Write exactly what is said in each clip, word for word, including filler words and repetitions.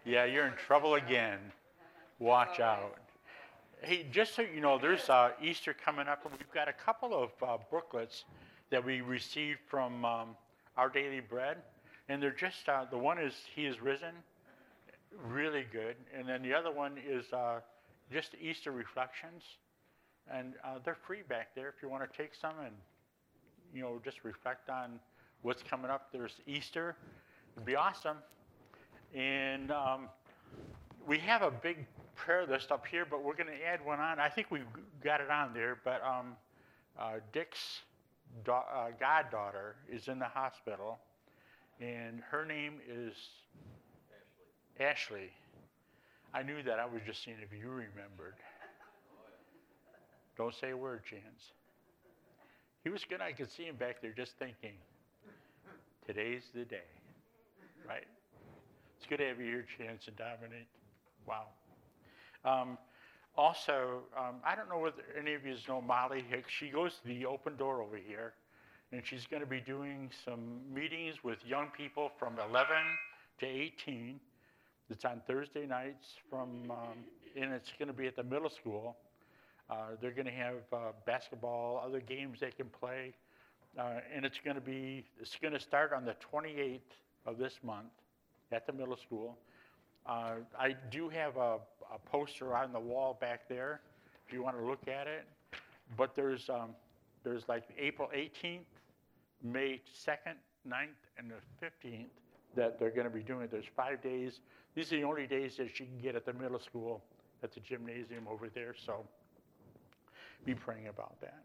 Yeah, you're in trouble again. Watch out. Hey, just so you know, there's uh, Easter coming up, and we've got a couple of uh, booklets that we received from um, Our Daily Bread, and they're just uh, the one is He is Risen, really good, and then the other one is uh, just Easter reflections, and uh, they're free back there if you want to take some and you know just reflect on what's coming up. There's Easter, it'd be awesome, and um, we have a big prayer list up here, but we're going to add one on. I think we've got it on there, but um, uh, Dick's da- uh, goddaughter is in the hospital, and her name is Ashley. I knew that. I was just seeing if you remembered. Don't say a word, Chance. He was good. I could see him back there just thinking, today's the day, right? It's good to have you here, Chance and Dominic. Wow. Um, also, um, I don't know whether any of you know Molly Hicks. She goes to the open door over here, and she's going to be doing some meetings with young people from eleven to eighteen. It's on Thursday nights from, um, and it's going to be at the middle school. Uh, they're going to have uh, basketball, other games they can play, uh, and it's going to be, it's going to start on the twenty-eighth of this month at the middle school. Uh, I do have a, a poster on the wall back there if you want to look at it, but there's um, there's like April eighteenth, May second, ninth, and the fifteenth that they're going to be doing. There's five days. These are the only days that you can get at the middle school at the gymnasium over there, so be praying about that.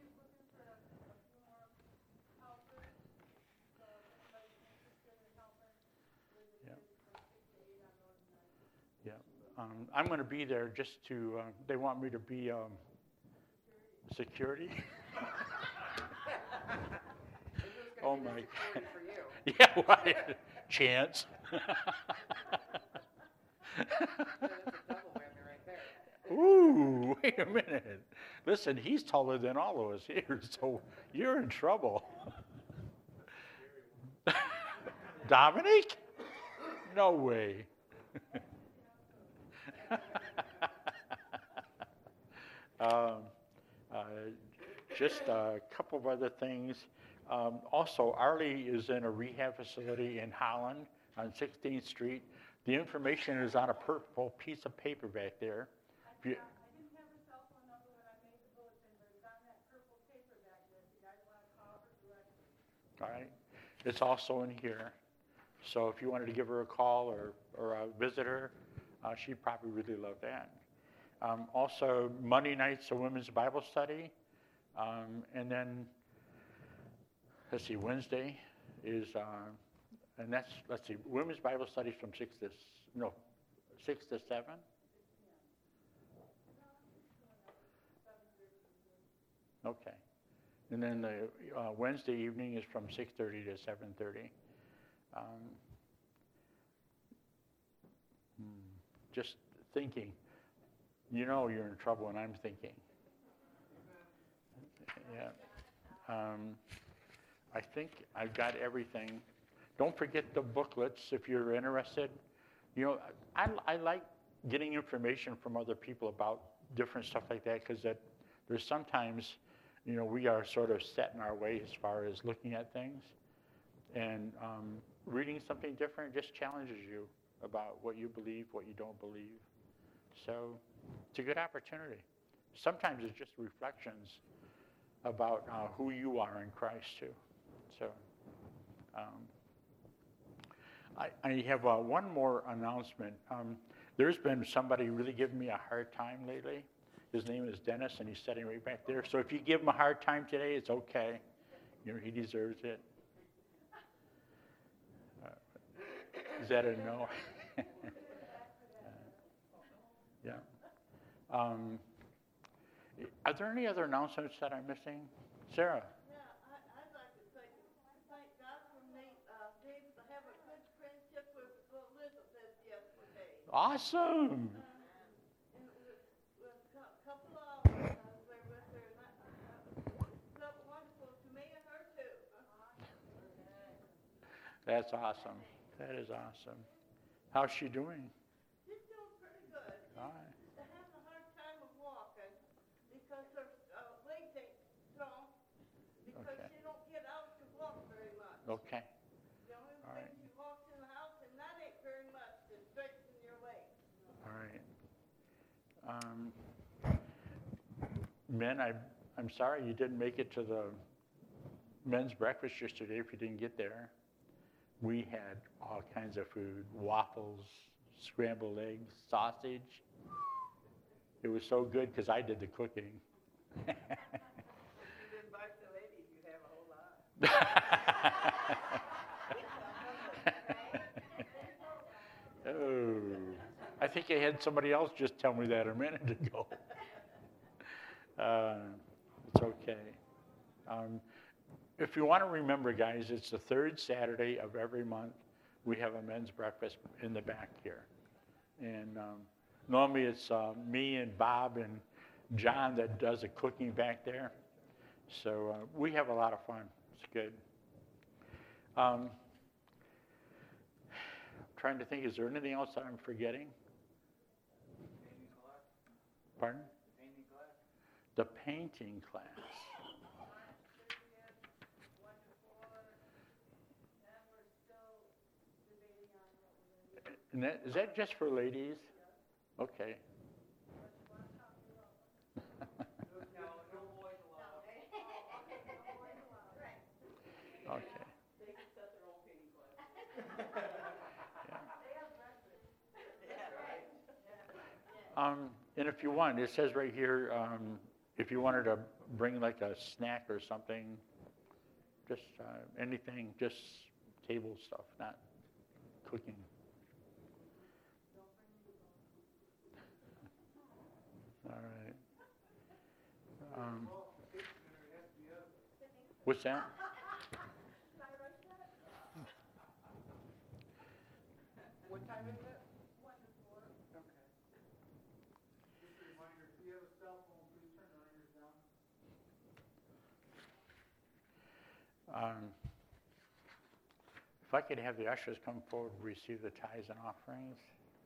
Yeah. Yeah. Um, I'm going to be there just to, uh, they want me to be um, security. Oh my God. Yeah, right. Chance. Ooh, wait a minute. Listen, he's taller than all of us here, so you're in trouble. Dominic? No way. um, uh, just a couple of other things. Um, also, Arlie is in a rehab facility in Holland on sixteenth Street. The information is on a purple piece of paper back there. If you, all right. It's also in here. So if you wanted to give her a call or, or uh, visit her, uh, she'd probably really love that. Um, also, Monday nights, a women's Bible study. Um, and then, let's see, Wednesday is, uh, and that's, let's see, women's Bible studies from six to, no, six to seven. Okay. And then the uh, Wednesday evening is from six thirty to seven thirty. Um, hmm, just thinking, you know you're in trouble when I'm thinking. Yeah. Um, I think I've got everything. Don't forget the booklets if you're interested. You know, I, I like getting information from other people about different stuff like that because that there's sometimes, you know, we are sort of set in our way as far as looking at things. And um, reading something different just challenges you about what you believe, what you don't believe. So it's a good opportunity. Sometimes it's just reflections about uh, who you are in Christ too. So um, I, I have uh, one more announcement. Um, there's been somebody really giving me a hard time lately. His name is Dennis, and he's sitting right back there. So if you give him a hard time today, it's okay. You know, he deserves it. Uh, is that a no? uh, yeah. Um, are there any other announcements that I'm missing? Sarah? Yeah, I, I'd like to say, thank God for me, uh, being to have a good friendship with Elizabeth yesterday. Awesome. Uh, and with, with a couple of hours, I was there with her, and I, I, it felt wonderful to me and her too. That's awesome. That is awesome. How's she doing? She's doing pretty good. All right. She's having a hard time of walking because her uh, legs ain't strong because Okay. she don't get out to walk very much. Okay. The only All thing right. she walks in the house, and that ain't very much to straighten your legs. All right. Um, men, I, I'm sorry you didn't make it to the men's breakfast yesterday if you didn't get there. We had all kinds of food, waffles, scrambled eggs, sausage. It was so good because I did the cooking. You invite the ladies, you have a whole lot. Oh, I think I had somebody else just tell me that a minute ago. Uh, it's okay. Um, if you want to remember, guys, it's the third Saturday of every month. We have a men's breakfast in the back here. And um, normally it's uh, me and Bob and John that does the cooking back there. So uh, we have a lot of fun. It's good. Um, trying to think, is there anything else that I'm forgetting? Painting class? Pardon? The painting class? The painting class. And that, is that just for ladies? Okay. No, no boys allowed. Okay. They can set their own painting class. Um, and if you want, it says right here, um, if you wanted to bring like a snack or something, just uh, anything, just table stuff, not cooking. All right. Um, what's that? What time is it? One to four. Okay. Just a reminder, if you have a cell phone, please turn the ringers down. Um, if I could have the ushers come forward to receive the tithes and offerings.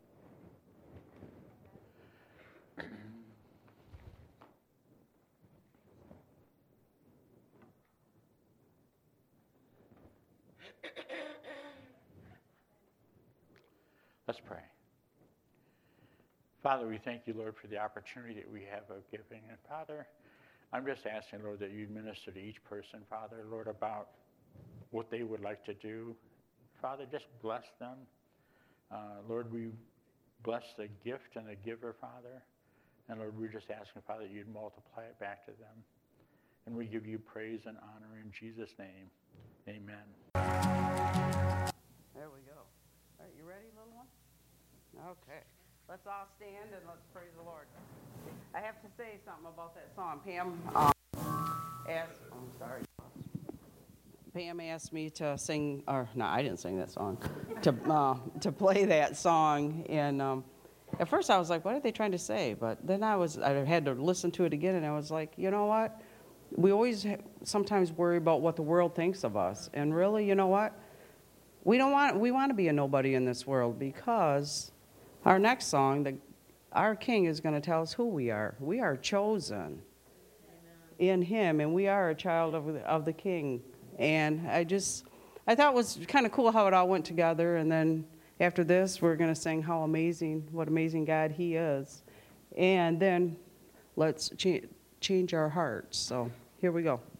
Let's pray. Father, we thank you, Lord, for the opportunity that we have of giving. And Father, I'm just asking, Lord, that you minister to each person, Father, Lord, about what they would like to do. Father, just bless them. Uh, Lord, we bless the gift and the giver, Father. And Lord, we're just asking, Father, that you'd multiply it back to them. And we give you praise and honor in Jesus' name. Amen. There we go. All right, you ready, little one? Okay. Let's all stand and let's praise the Lord. I have to say something about that song. Pam um, asked, oh, I'm sorry. Pam asked me to sing, or no, I didn't sing that song, to uh, to play that song. And um, at first I was like, what are they trying to say? But then I was, I had to listen to it again, and I was like, you know what? We always ha- sometimes worry about what the world thinks of us. And really, you know what? We don't want, we want to be a nobody in this world, because our next song, the, our King is going to tell us who we are. We are chosen in Him, and we are a child of the, of the King. And I just, I thought it was kind of cool how it all went together. And then after this, we're going to sing how amazing, what amazing God He is. And then let's cha- change our hearts. So here we go.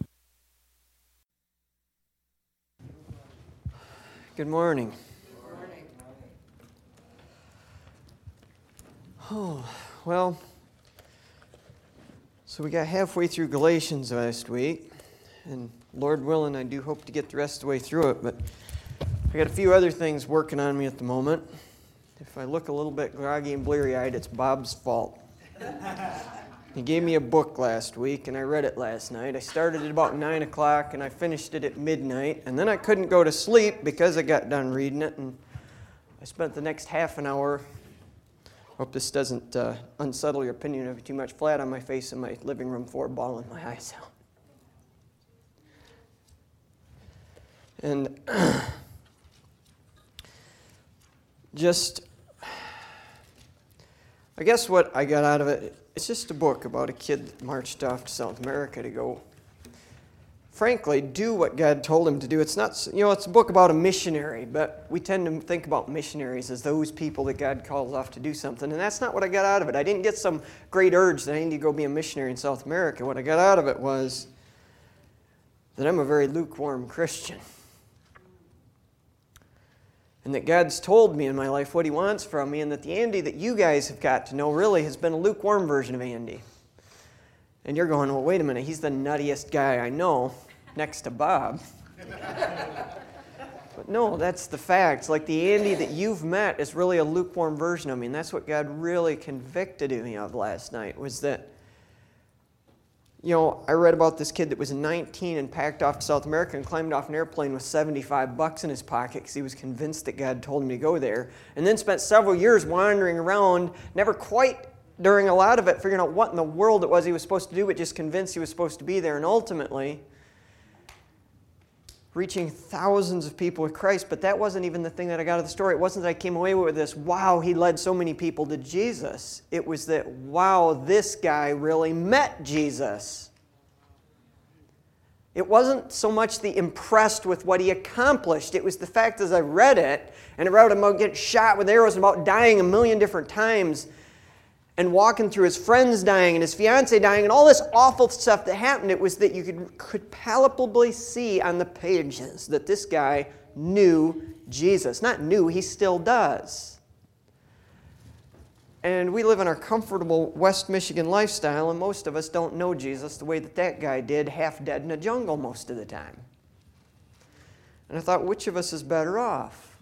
Good morning. Good morning. Oh, well, so we got halfway through Galatians last week, and Lord willing, I do hope to get the rest of the way through it, but I got a few other things working on me at the moment. If I look a little bit groggy and bleary-eyed, it's Bob's fault. He gave me a book last week, and I read it last night. I started at about nine o'clock, and I finished it at midnight, and then I couldn't go to sleep because I got done reading it, and I spent the next half an hour, hope this doesn't uh, unsettle your opinion of it too much, flat on my face in my living room floor, bawling my eyes out. And just, I guess what I got out of it, it's just a book about a kid that marched off to South America to go, frankly, do what God told him to do. It's not, you know, it's a book about a missionary, but we tend to think about missionaries as those people that God calls off to do something, and that's not what I got out of it. I didn't get some great urge that I need to go be a missionary in South America. What I got out of it was that I'm a very lukewarm Christian. And that God's told me in my life what He wants from me, and that the Andy that you guys have got to know really has been a lukewarm version of Andy. And you're going, well, wait a minute, he's the nuttiest guy I know, next to Bob. But no, that's the facts. Like the Andy that you've met is really a lukewarm version of me, and that's what God really convicted me of last night, was that, you know, I read about this kid that was nineteen and packed off to South America and climbed off an airplane with seventy-five bucks in his pocket because he was convinced that God told him to go there, and then spent several years wandering around, never quite, during a lot of it, figuring out what in the world it was he was supposed to do, but just convinced he was supposed to be there, and ultimately reaching thousands of people with Christ. But that wasn't even the thing that I got out of the story. It wasn't that I came away with this, wow, he led so many people to Jesus. It was that, wow, this guy really met Jesus. It wasn't so much the impressed with what he accomplished. It was the fact as I read it, and I read about getting shot with arrows and about dying a million different times, and walking through his friends dying and his fiance dying and all this awful stuff that happened, it was that you could, could palpably see on the pages that this guy knew Jesus. Not knew, he still does. And we live in our comfortable West Michigan lifestyle, and most of us don't know Jesus the way that that guy did, half dead in a jungle most of the time. And I thought, which of us is better off?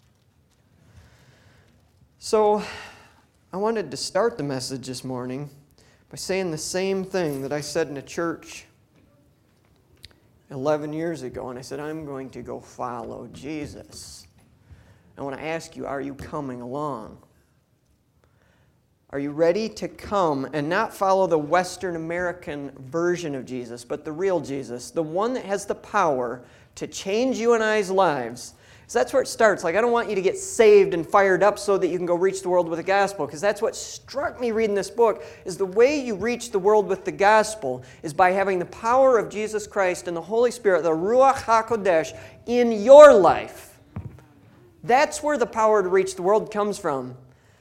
So I wanted to start the message this morning by saying the same thing that I said in a church eleven years ago. And I said, I'm going to go follow Jesus. I want to ask you, are you coming along? Are you ready to come and not follow the Western American version of Jesus, but the real Jesus, the one that has the power to change you and I's lives? So that's where it starts. Like, I don't want you to get saved and fired up so that you can go reach the world with the gospel, because that's what struck me reading this book, is the way you reach the world with the gospel is by having the power of Jesus Christ and the Holy Spirit, the Ruach HaKodesh, in your life. That's where the power to reach the world comes from.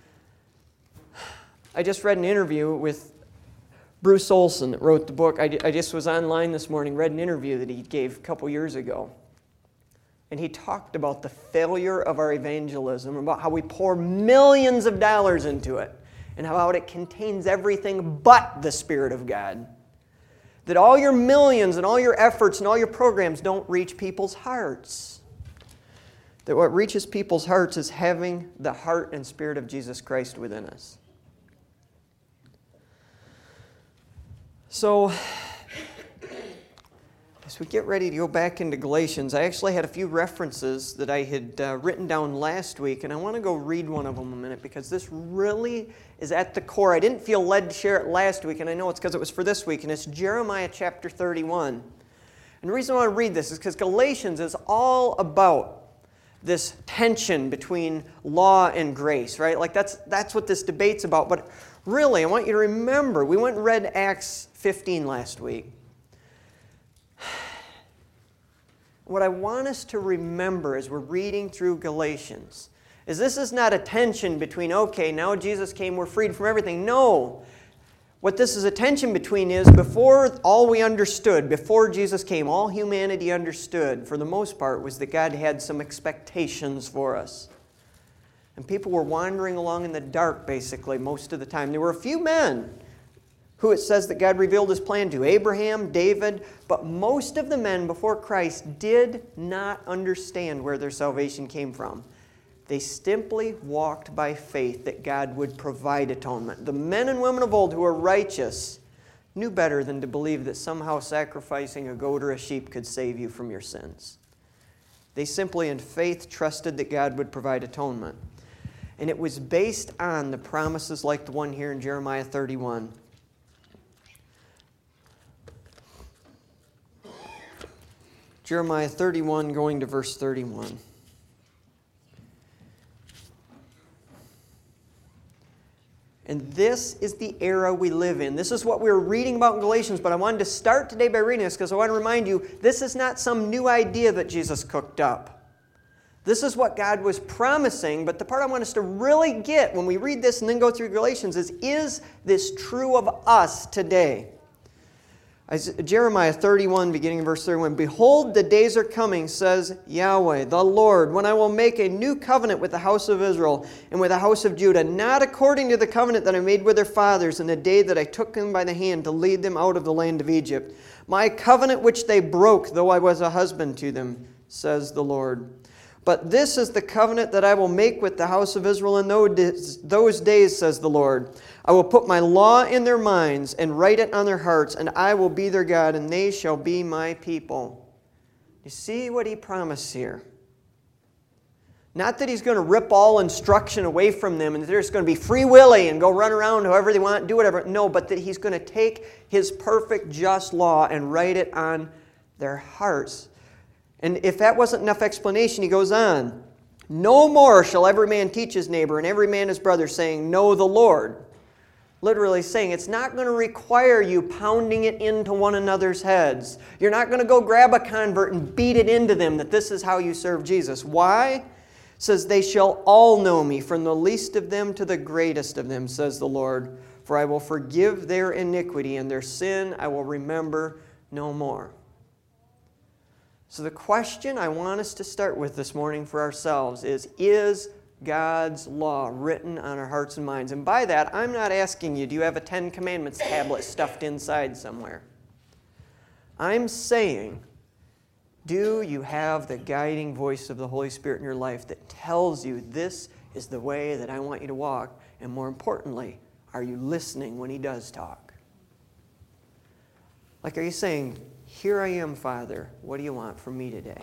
I just read an interview with Bruce Olson that wrote the book. I, I just was online this morning, read an interview that he gave a couple years ago. And he talked about the failure of our evangelism, about how we pour millions of dollars into it, and how it contains everything but the Spirit of God. That all your millions and all your efforts and all your programs don't reach people's hearts. That what reaches people's hearts is having the heart and Spirit of Jesus Christ within us. So, as we get ready to go back into Galatians, I actually had a few references that I had uh, written down last week, and I want to go read one of them a minute because this really is at the core. I didn't feel led to share it last week, and I know it's because it was for this week, and it's Jeremiah chapter thirty-one. And the reason I want to read this is because Galatians is all about this tension between law and grace, right? Like that's, that's what this debate's about. But really, I want you to remember, we went and read Acts fifteen last week. What I want us to remember as we're reading through Galatians is this is not a tension between, okay, now Jesus came, we're freed from everything. No. What this is a tension between is before all we understood, before Jesus came, all humanity understood, for the most part, was that God had some expectations for us. And people were wandering along in the dark, basically, most of the time. There were a few men who it says that God revealed His plan to, Abraham, David, but most of the men before Christ did not understand where their salvation came from. They simply walked by faith that God would provide atonement. The men and women of old who were righteous knew better than to believe that somehow sacrificing a goat or a sheep could save you from your sins. They simply in faith trusted that God would provide atonement. And it was based on the promises like the one here in Jeremiah thirty-one. Jeremiah thirty-one, going to verse thirty-one. And this is the era we live in. This is what we were reading about in Galatians, but I wanted to start today by reading this because I want to remind you, this is not some new idea that Jesus cooked up. This is what God was promising, but the part I want us to really get when we read this and then go through Galatians is, is this true of us today? Jeremiah thirty-one, beginning in verse thirty-one, "Behold, the days are coming, says Yahweh, the Lord, when I will make a new covenant with the house of Israel and with the house of Judah, not according to the covenant that I made with their fathers in the day that I took them by the hand to lead them out of the land of Egypt. My covenant which they broke, though I was a husband to them, says the Lord. But this is the covenant that I will make with the house of Israel in those days, says the Lord. I will put my law in their minds and write it on their hearts, and I will be their God, and they shall be my people." You see what he promised here? Not that he's going to rip all instruction away from them and that they're just going to be free willy and go run around however they want, do whatever. No, but that he's going to take his perfect just law and write it on their hearts. And if that wasn't enough explanation, he goes on. "No more shall every man teach his neighbor and every man his brother, saying, 'Know the Lord.'" Literally saying it's not going to require you pounding it into one another's heads. You're not going to go grab a convert and beat it into them that this is how you serve Jesus. Why? It says, "They shall all know me, from the least of them to the greatest of them, says the Lord. For I will forgive their iniquity, and their sin I will remember no more." So the question I want us to start with this morning for ourselves is, is God's law written on our hearts and minds? And by that, I'm not asking you, do you have a Ten Commandments tablet stuffed inside somewhere? I'm saying, do you have the guiding voice of the Holy Spirit in your life that tells you this is the way that I want you to walk? And more importantly, are you listening when he does talk? Like, are you saying, "Here I am, Father. What do you want from me today?"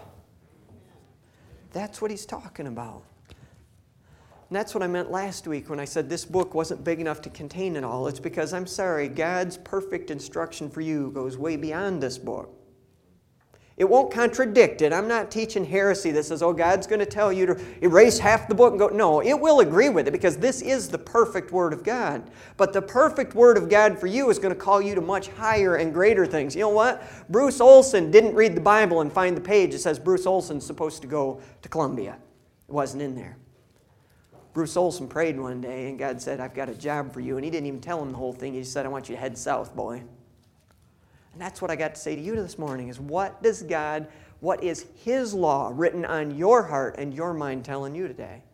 That's what he's talking about. And that's what I meant last week when I said this book wasn't big enough to contain it all. It's because, I'm sorry, God's perfect instruction for you goes way beyond this book. It won't contradict it. I'm not teaching heresy that says, oh, God's going to tell you to erase half the book and go. No, it will agree with it because this is the perfect Word of God. But the perfect Word of God for you is going to call you to much higher and greater things. You know what? Bruce Olson didn't read the Bible and find the page that says Bruce Olson's supposed to go to Columbia. It wasn't in there. Bruce Olson prayed one day and God said, "I've got a job for you." And he didn't even tell him the whole thing. He just said, "I want you to head south, boy." And that's what I got to say to you this morning is, what does God, what is his law written on your heart and your mind telling you today?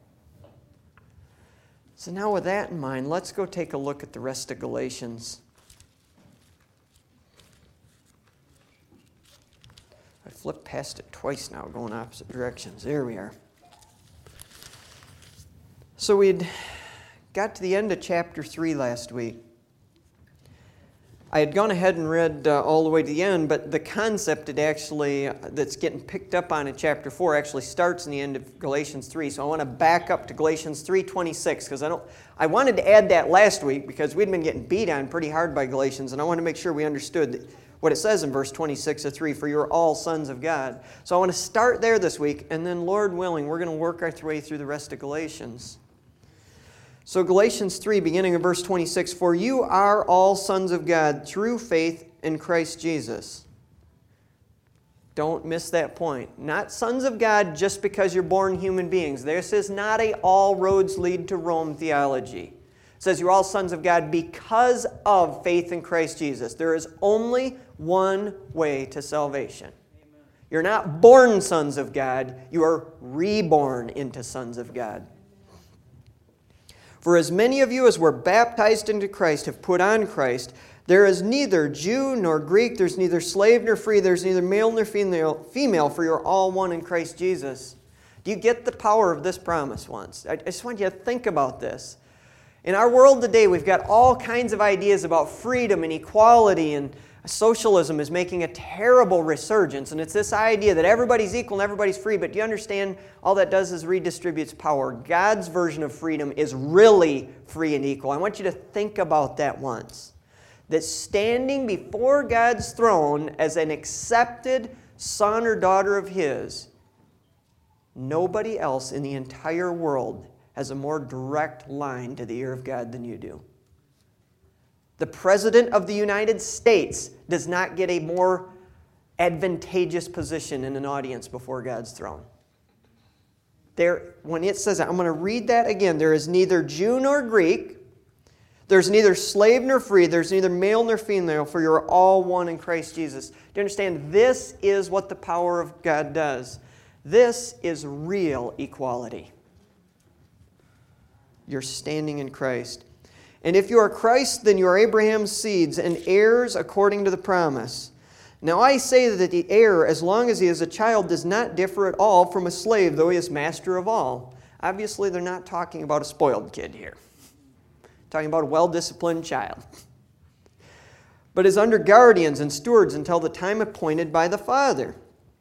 So now with that in mind, let's go take a look at the rest of Galatians. I flipped past it twice now, going opposite directions. There we are. So we'd got to the end of chapter three last week. I had gone ahead and read uh, all the way to the end, but the concept that actually uh, that's getting picked up on in chapter four actually starts in the end of Galatians three. So I want to back up to Galatians three twenty-six because I don't. I wanted to add that last week because we'd been getting beat on pretty hard by Galatians, and I wanted to make sure we understood what it says in verse twenty-six of three. For you are all sons of God. So I want to start there this week, and then Lord willing, we're going to work our way through the rest of Galatians. So Galatians three, beginning in verse twenty-six, "For you are all sons of God through faith in Christ Jesus." Don't miss that point. Not sons of God just because you're born human beings. This is not a all roads lead to Rome theology. It says you're all sons of God because of faith in Christ Jesus. There is only one way to salvation. Amen. You're not born sons of God. You are reborn into sons of God. "For as many of you as were baptized into Christ have put on Christ. There is neither Jew nor Greek, there's neither slave nor free, there's neither male nor female, female, for you're all one in Christ Jesus." Do you get the power of this promise once? I just want you to think about this. In our world today, we've got all kinds of ideas about freedom and equality, and socialism is making a terrible resurgence, and it's this idea that everybody's equal and everybody's free, but do you understand all that does is redistributes power. God's version of freedom is really free and equal. I want you to think about that once. That standing before God's throne as an accepted son or daughter of His, nobody else in the entire world has a more direct line to the ear of God than you do. The President of the United States does not get a more advantageous position in an audience before God's throne. There, when it says that, I'm going to read that again. There is neither Jew nor Greek. There's neither slave nor free. There's neither male nor female, for you are all one in Christ Jesus. Do you understand? This is what the power of God does. This is real equality. You're standing in Christ. And if you are Christ, then you are Abraham's seeds and heirs according to the promise. Now I say that the heir, as long as he is a child, does not differ at all from a slave, though he is master of all. Obviously, they're not talking about a spoiled kid here. Talking about a well-disciplined child. But is under guardians and stewards until the time appointed by the Father.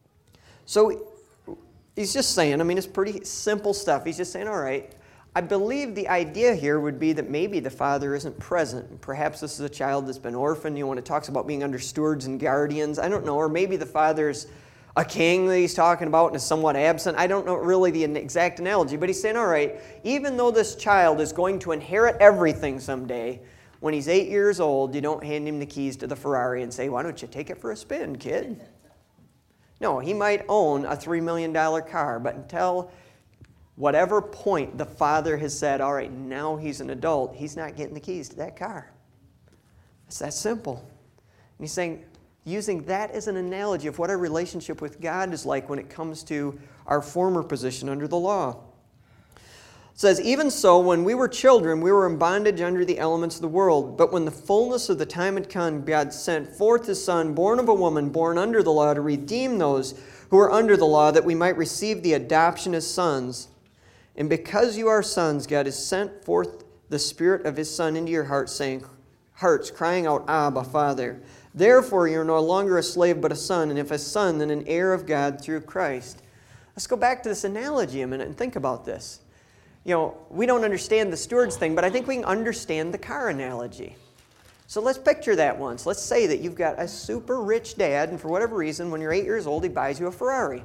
So he's just saying, I mean, it's pretty simple stuff. He's just saying, all right, I believe the idea here would be that maybe the father isn't present. Perhaps this is a child that's been orphaned. You know, when it talks about being under stewards and guardians, I don't know. Or maybe the father's a king that he's talking about and is somewhat absent. I don't know really the exact analogy, but he's saying, all right, even though this child is going to inherit everything someday, when he's eight years old, you don't hand him the keys to the Ferrari and say, why don't you take it for a spin, kid? No, he might own a three million dollars car, but until whatever point the father has said, all right, now he's an adult, he's not getting the keys to that car. It's that simple. And he's saying, using that as an analogy of what our relationship with God is like when it comes to our former position under the law. It says, even so, when we were children, we were in bondage under the elements of the world. But when the fullness of the time had come, God sent forth His Son, born of a woman, born under the law, to redeem those who were under the law, that we might receive the adoption as sons. And because you are sons, God has sent forth the Spirit of His Son into your hearts, saying, hearts crying out, Abba, Father. Therefore you are no longer a slave, but a son, and if a son, then an heir of God through Christ. Let's go back to this analogy a minute and think about this. You know, we don't understand the stewards thing, but I think we can understand the car analogy. So let's picture that once. Let's say that you've got a super rich dad, and for whatever reason, when you're eight years old, he buys you a Ferrari.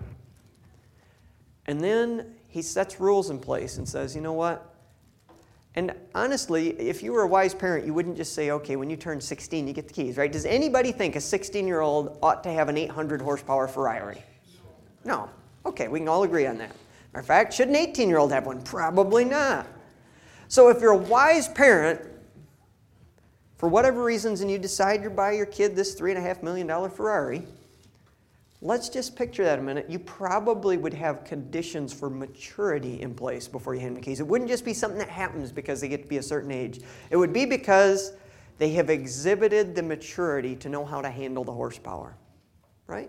And then he sets rules in place and says, you know what? And honestly, if you were a wise parent, you wouldn't just say, okay, when you turn sixteen, you get the keys, right? Does anybody think a sixteen-year-old ought to have an eight hundred horsepower Ferrari? No. Okay, we can all agree on that. Matter of fact, should an eighteen-year-old have one? Probably not. So if you're a wise parent, for whatever reasons, and you decide to buy your kid this three point five million dollars Ferrari, let's just picture that a minute. You probably would have conditions for maturity in place before you hand them the keys. It wouldn't just be something that happens because they get to be a certain age. It would be because they have exhibited the maturity to know how to handle the horsepower. Right?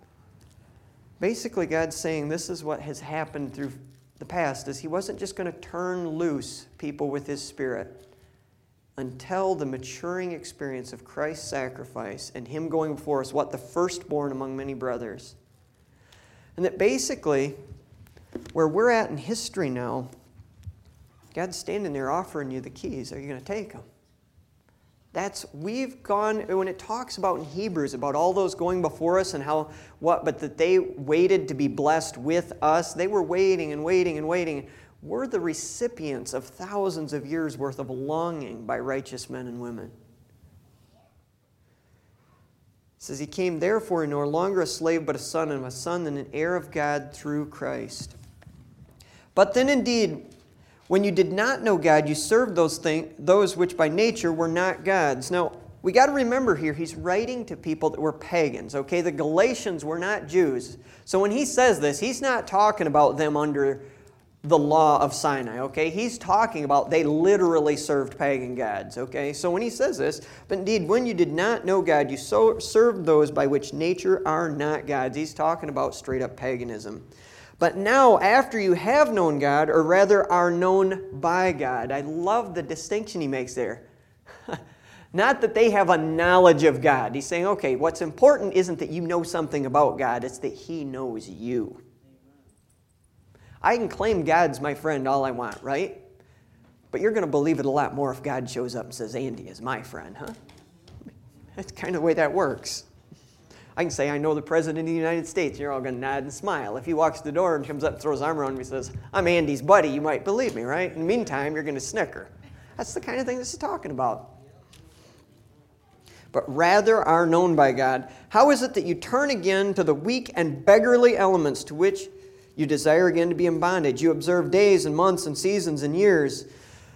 Basically, God's saying this is what has happened through the past, is He wasn't just going to turn loose people with His Spirit until the maturing experience of Christ's sacrifice and Him going before us, what, the firstborn among many brothers. And that basically, where we're at in history now, God's standing there offering you the keys. Are you going to take them? That's, we've gone, when it talks about in Hebrews, about all those going before us and how, what, but that they waited to be blessed with us. They were waiting and waiting and waiting. We're the recipients of thousands of years' worth of longing by righteous men and women. It says, He came therefore no longer a slave, but a son, and a son and an heir of God through Christ. But then indeed, when you did not know God, you served those things, those which by nature were not God's. Now, we got to remember here, he's writing to people that were pagans, okay? The Galatians were not Jews. So when he says this, he's not talking about them under the law of Sinai, okay? He's talking about they literally served pagan gods, okay? So when he says this, but indeed, when you did not know God, you so served those by which nature are not gods. He's talking about straight up paganism. But now, after you have known God, or rather are known by God, I love the distinction he makes there. Not that they have a knowledge of God. He's saying, okay, what's important isn't that you know something about God, it's that He knows you. I can claim God's my friend all I want, right? But you're going to believe it a lot more if God shows up and says, Andy is my friend, huh? That's kind of the way that works. I can say, I know the President of the United States. You're all going to nod and smile. If he walks to the door and comes up and throws his arm around me and says, I'm Andy's buddy, you might believe me, right? In the meantime, you're going to snicker. That's the kind of thing this is talking about. but rather are known by God? How is it that you turn again to the weak and beggarly elements to which you desire again to be in bondage? You observe days and months and seasons and years.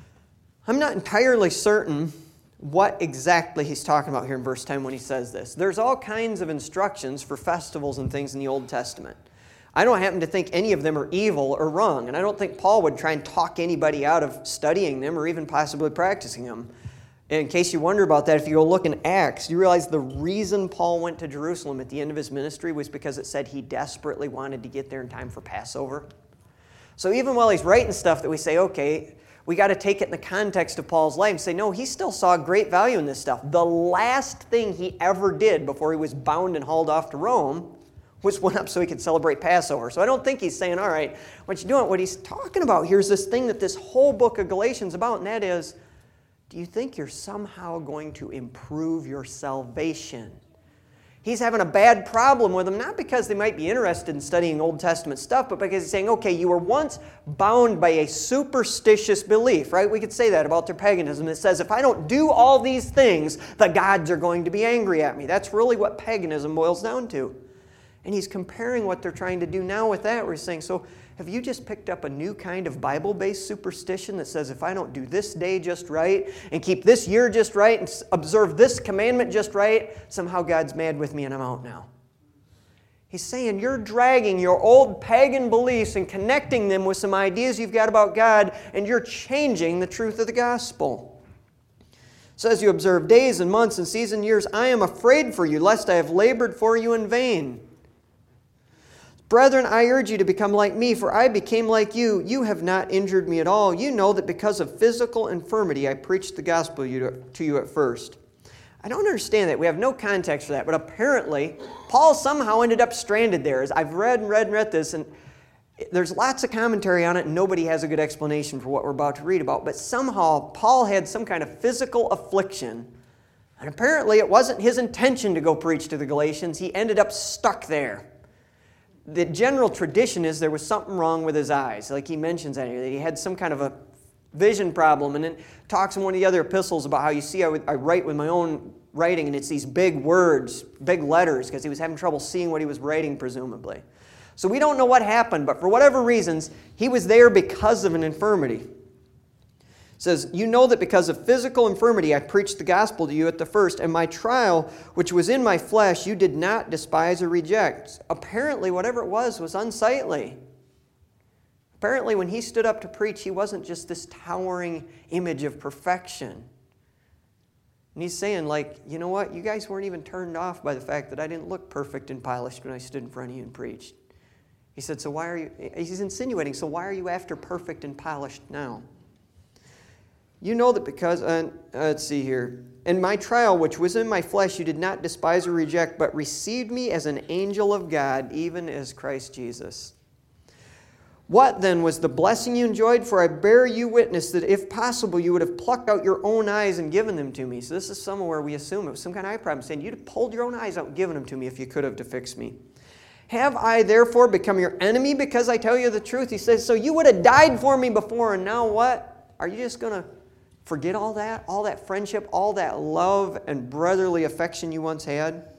I'm not entirely certain what exactly he's talking about here in verse ten when he says this. There's all kinds of instructions for festivals and things in the Old Testament. I don't happen to think any of them are evil or wrong, and I don't think Paul would try and talk anybody out of studying them or even possibly practicing them. And in case you wonder about that, if you go look in Acts, you realize the reason Paul went to Jerusalem at the end of his ministry was because it said he desperately wanted to get there in time for Passover. So even while he's writing stuff that we say, okay, we got to take it in the context of Paul's life and say, no, he still saw great value in this stuff. The last thing he ever did before he was bound and hauled off to Rome was went up so he could celebrate Passover. So I don't think he's saying, all right, what you doing? What he's talking about here is this thing that this whole book of Galatians is about, and that is, do you think you're somehow going to improve your salvation? He's having a bad problem with them, not because they might be interested in studying Old Testament stuff, but because he's saying, okay, you were once bound by a superstitious belief, right? We could say that about their paganism. It says, if I don't do all these things, the gods are going to be angry at me. That's really what paganism boils down to. And he's comparing what they're trying to do now with that, where he's saying, so have you just picked up a new kind of Bible-based superstition that says if I don't do this day just right, and keep this year just right, and observe this commandment just right, somehow God's mad with me and I'm out now? He's saying you're dragging your old pagan beliefs and connecting them with some ideas you've got about God, and you're changing the truth of the gospel. It says you observe days and months and seasons and years. I am afraid for you, lest I have labored for you in vain. Brethren, I urge you to become like me, for I became like you. You have not injured me at all. You know that because of physical infirmity, I preached the gospel to you at first. I don't understand that. We have no context for that. But apparently, Paul somehow ended up stranded there. As I've read and read and read this, and there's lots of commentary on it, and nobody has a good explanation for what we're about to read about. But somehow, Paul had some kind of physical affliction. And apparently, it wasn't his intention to go preach to the Galatians. He ended up stuck there. The general tradition is there was something wrong with his eyes. Like he mentions that here, that he had some kind of a vision problem. And then talks in one of the other epistles about how you see I, would, I write with my own writing, and it's these big words, big letters, because he was having trouble seeing what he was writing, presumably. So we don't know what happened, but for whatever reasons, he was there because of an infirmity. It says, you know that because of physical infirmity I preached the gospel to you at the first, and my trial, which was in my flesh, you did not despise or reject. Apparently, whatever it was, was unsightly. Apparently, when he stood up to preach, he wasn't just this towering image of perfection. And he's saying, like, you know what? You guys weren't even turned off by the fact that I didn't look perfect and polished when I stood in front of you and preached. He said, so why are you, he's insinuating, so why are you after perfect and polished now? You know that because, uh, let's see here. In my trial, which was in my flesh, you did not despise or reject, but received me as an angel of God, even as Christ Jesus. What then was the blessing you enjoyed? For I bear you witness that if possible, you would have plucked out your own eyes and given them to me. So this is somewhere where we assume it was some kind of eye problem, saying you'd have pulled your own eyes out and given them to me if you could have to fix me. Have I therefore become your enemy because I tell you the truth? He says, so you would have died for me before, and now what? Are you just going to forget all that? All that friendship, all that love and brotherly affection you once had? It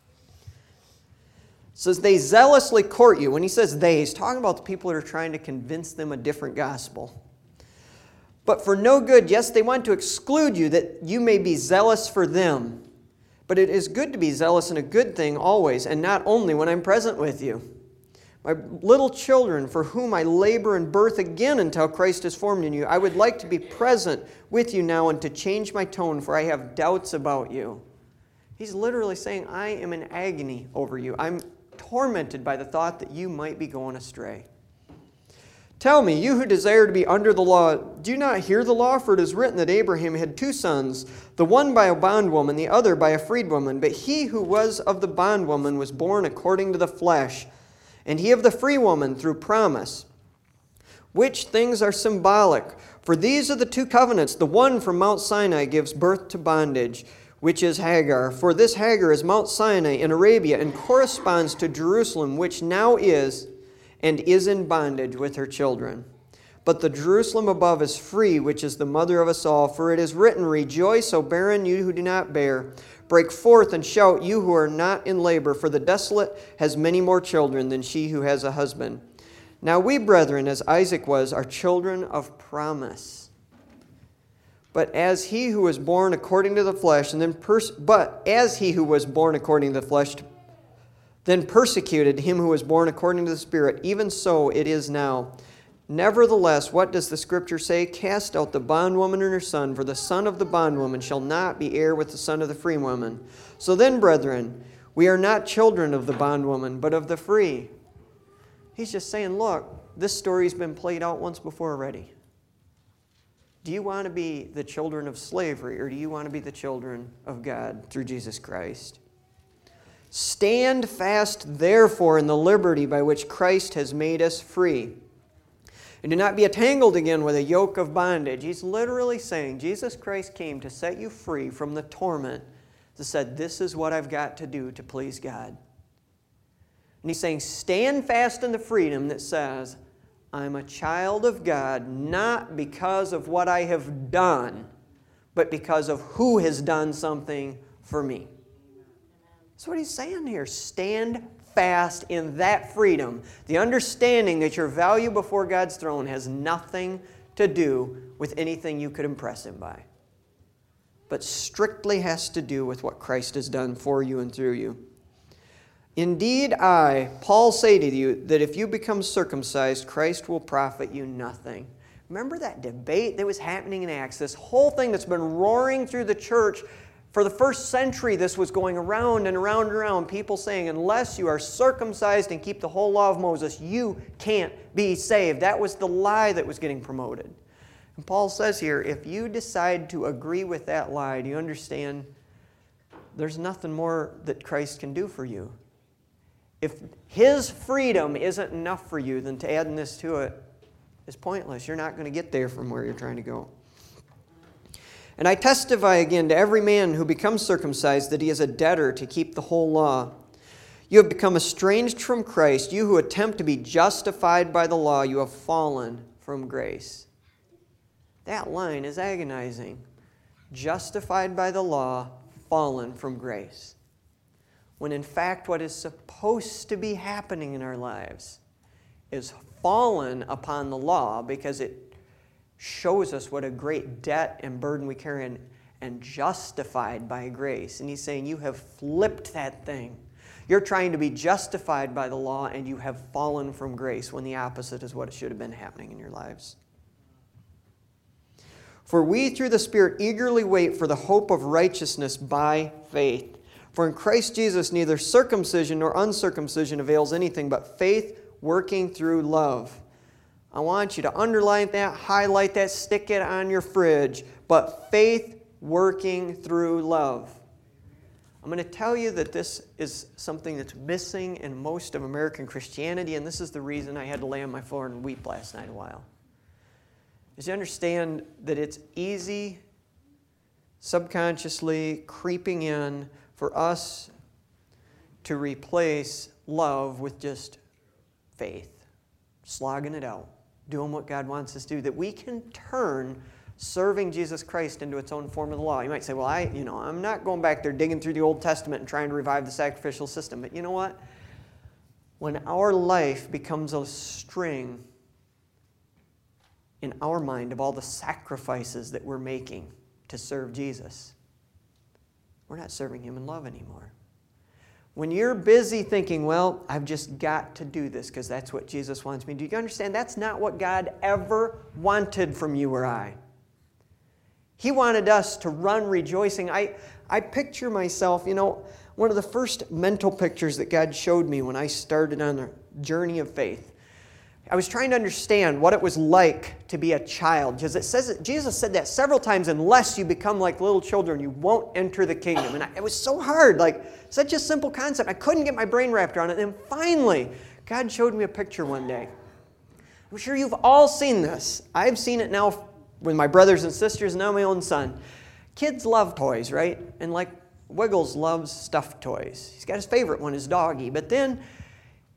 says, they zealously court you. When he says they, he's talking about the people that are trying to convince them a different gospel. But for no good, yes, they want to exclude you, that you may be zealous for them. But it is good to be zealous in a good thing always, and not only when I'm present with you. My little children, for whom I labor in birth again until Christ is formed in you, I would like to be present with you now and to change my tone, for I have doubts about you. He's literally saying, I am in agony over you. I'm tormented by the thought that you might be going astray. Tell me, you who desire to be under the law, do you not hear the law? For it is written that Abraham had two sons, the one by a bondwoman, the other by a freedwoman. But he who was of the bondwoman was born according to the flesh, and he of the free woman through promise. Which things are symbolic? For these are the two covenants. The one from Mount Sinai gives birth to bondage, which is Hagar. For this Hagar is Mount Sinai in Arabia and corresponds to Jerusalem, which now is and is in bondage with her children. But the Jerusalem above is free, which is the mother of us all. For it is written, Rejoice, O barren, you who do not bear. Break forth and shout, you who are not in labor. For the desolate has many more children than she who has a husband. Now we, brethren, as Isaac was, are children of promise. But as he who was born according to the flesh, and then pers- but as he who was born according to the flesh, then persecuted him who was born according to the Spirit, even so it is now. Nevertheless, what does the Scripture say? Cast out the bondwoman and her son, for the son of the bondwoman shall not be heir with the son of the free woman. So then, brethren, we are not children of the bondwoman, but of the free. He's just saying, look, this story's been played out once before already. Do you want to be the children of slavery, or do you want to be the children of God through Jesus Christ? Stand fast, therefore, in the liberty by which Christ has made us free. And do not be entangled again with a yoke of bondage. He's literally saying Jesus Christ came to set you free from the torment that said, this is what I've got to do to please God. And he's saying, stand fast in the freedom that says, I'm a child of God, not because of what I have done, but because of who has done something for me. That's what he's saying here. Stand fast in that freedom. The understanding that your value before God's throne has nothing to do with anything you could impress Him by, but strictly has to do with what Christ has done for you and through you. Indeed, I, Paul, say to you that if you become circumcised, Christ will profit you nothing. Remember that debate that was happening in Acts? This whole thing that's been roaring through the church. For the first century, this was going around and around and around. People saying, unless you are circumcised and keep the whole law of Moses, you can't be saved. That was the lie that was getting promoted. And Paul says here, if you decide to agree with that lie, do you understand? There's nothing more that Christ can do for you. If His freedom isn't enough for you, then to add this to it is pointless. You're not going to get there from where you're trying to go. And I testify again to every man who becomes circumcised that he is a debtor to keep the whole law. You have become estranged from Christ. You who attempt to be justified by the law, you have fallen from grace. That line is agonizing. Justified by the law, fallen from grace. When in fact what is supposed to be happening in our lives is fallen upon the law because it shows us what a great debt and burden we carry, and, and justified by grace. And he's saying you have flipped that thing. You're trying to be justified by the law and you have fallen from grace when the opposite is what should have been happening in your lives. For we through the Spirit eagerly wait for the hope of righteousness by faith. For in Christ Jesus neither circumcision nor uncircumcision avails anything but faith working through love. I want you to underline that, highlight that, stick it on your fridge. But faith working through love. I'm going to tell you that this is something that's missing in most of American Christianity, and this is the reason I had to lay on my floor and weep last night a while. Is you understand that it's easy, subconsciously creeping in for us to replace love with just faith, slogging it out, doing what God wants us to do, that we can turn serving Jesus Christ into its own form of the law. You might say, well, I, you know, I'm not going back there digging through the Old Testament and trying to revive the sacrificial system. But you know what? When our life becomes a string in our mind of all the sacrifices that we're making to serve Jesus, we're not serving Him in love anymore. When you're busy thinking, well, I've just got to do this because that's what Jesus wants me to do, you understand that's not what God ever wanted from you or I. He wanted us to run rejoicing. I, I picture myself, you know, one of the first mental pictures that God showed me when I started on the journey of faith. I was trying to understand what it was like to be a child, because it says that Jesus said that several times, unless you become like little children, you won't enter the kingdom. And I, it was so hard, like such a simple concept. I couldn't get my brain wrapped around it. And then finally, God showed me a picture one day. I'm sure you've all seen this. I've seen it now with my brothers and sisters, and now my own son. Kids love toys, right? And like Wiggles loves stuffed toys. He's got his favorite one, his doggy. But then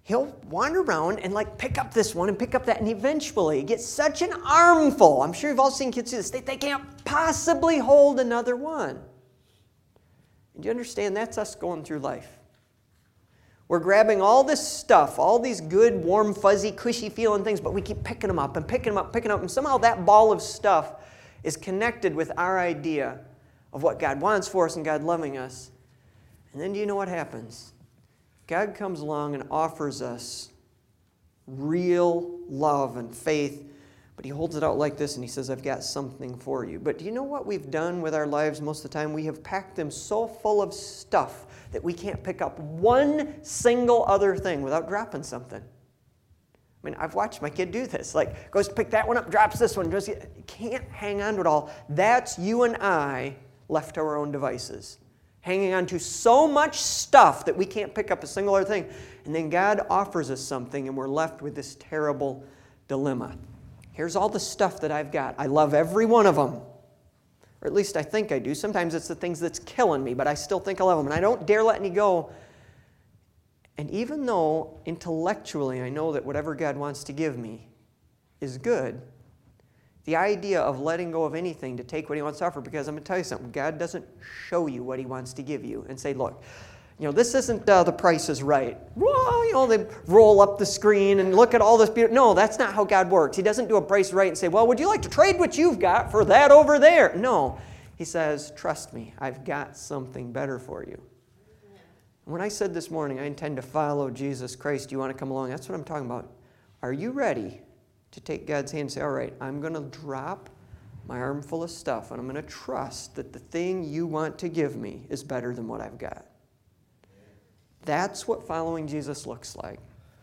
he'll wander around and like pick up this one and pick up that, and eventually get such an armful. I'm sure you've all seen kids do this. They, they can't possibly hold another one. And you understand that's us going through life. We're grabbing all this stuff, all these good, warm, fuzzy, cushy feeling things, but we keep picking them up and picking them up, picking them up, and somehow that ball of stuff is connected with our idea of what God wants for us and God loving us. And then do you know what happens? God comes along and offers us real love and faith, but he holds it out like this and he says, I've got something for you. But do you know what we've done with our lives most of the time? We have packed them so full of stuff that we can't pick up one single other thing without dropping something. I mean, I've watched my kid do this. Like, goes to pick that one up, drops this one. Just, can't hang on to it all. That's you and I left to our own devices. Hanging on to so much stuff that we can't pick up a single other thing. And then God offers us something and we're left with this terrible dilemma. Here's all the stuff that I've got. I love every one of them. Or at least I think I do. Sometimes it's the things that's killing me, but I still think I love them. And I don't dare let any go. And even though intellectually I know that whatever God wants to give me is good, the idea of letting go of anything to take what he wants to offer, because I'm going to tell you something, God doesn't show you what he wants to give you and say, look, you know, this isn't uh, The Price is Right. Whoa, you know, they roll up the screen and look at all this beauty. No, that's not how God works. He doesn't do a Price is Right and say, well, would you like to trade what you've got for that over there? No. He says, trust me, I've got something better for you. When I said this morning, I intend to follow Jesus Christ, do you want to come along? That's what I'm talking about. Are you ready to take God's hand and say, all right, I'm going to drop my armful of stuff and I'm going to trust that the thing you want to give me is better than what I've got. That's what following Jesus looks like.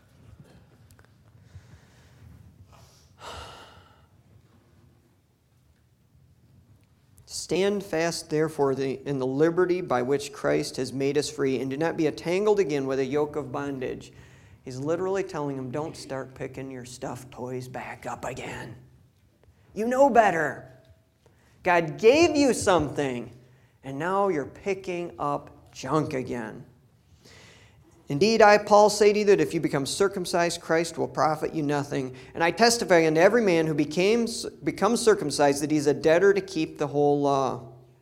Stand fast, therefore, in the liberty by which Christ has made us free, and do not be entangled again with a yoke of bondage. He's literally telling them, don't start picking your stuffed toys back up again. You know better. God gave you something, and now you're picking up junk again. Indeed, I, Paul, say to you that if you become circumcised, Christ will profit you nothing. And I testify unto every man who became, becomes circumcised that he's a debtor to keep the whole law.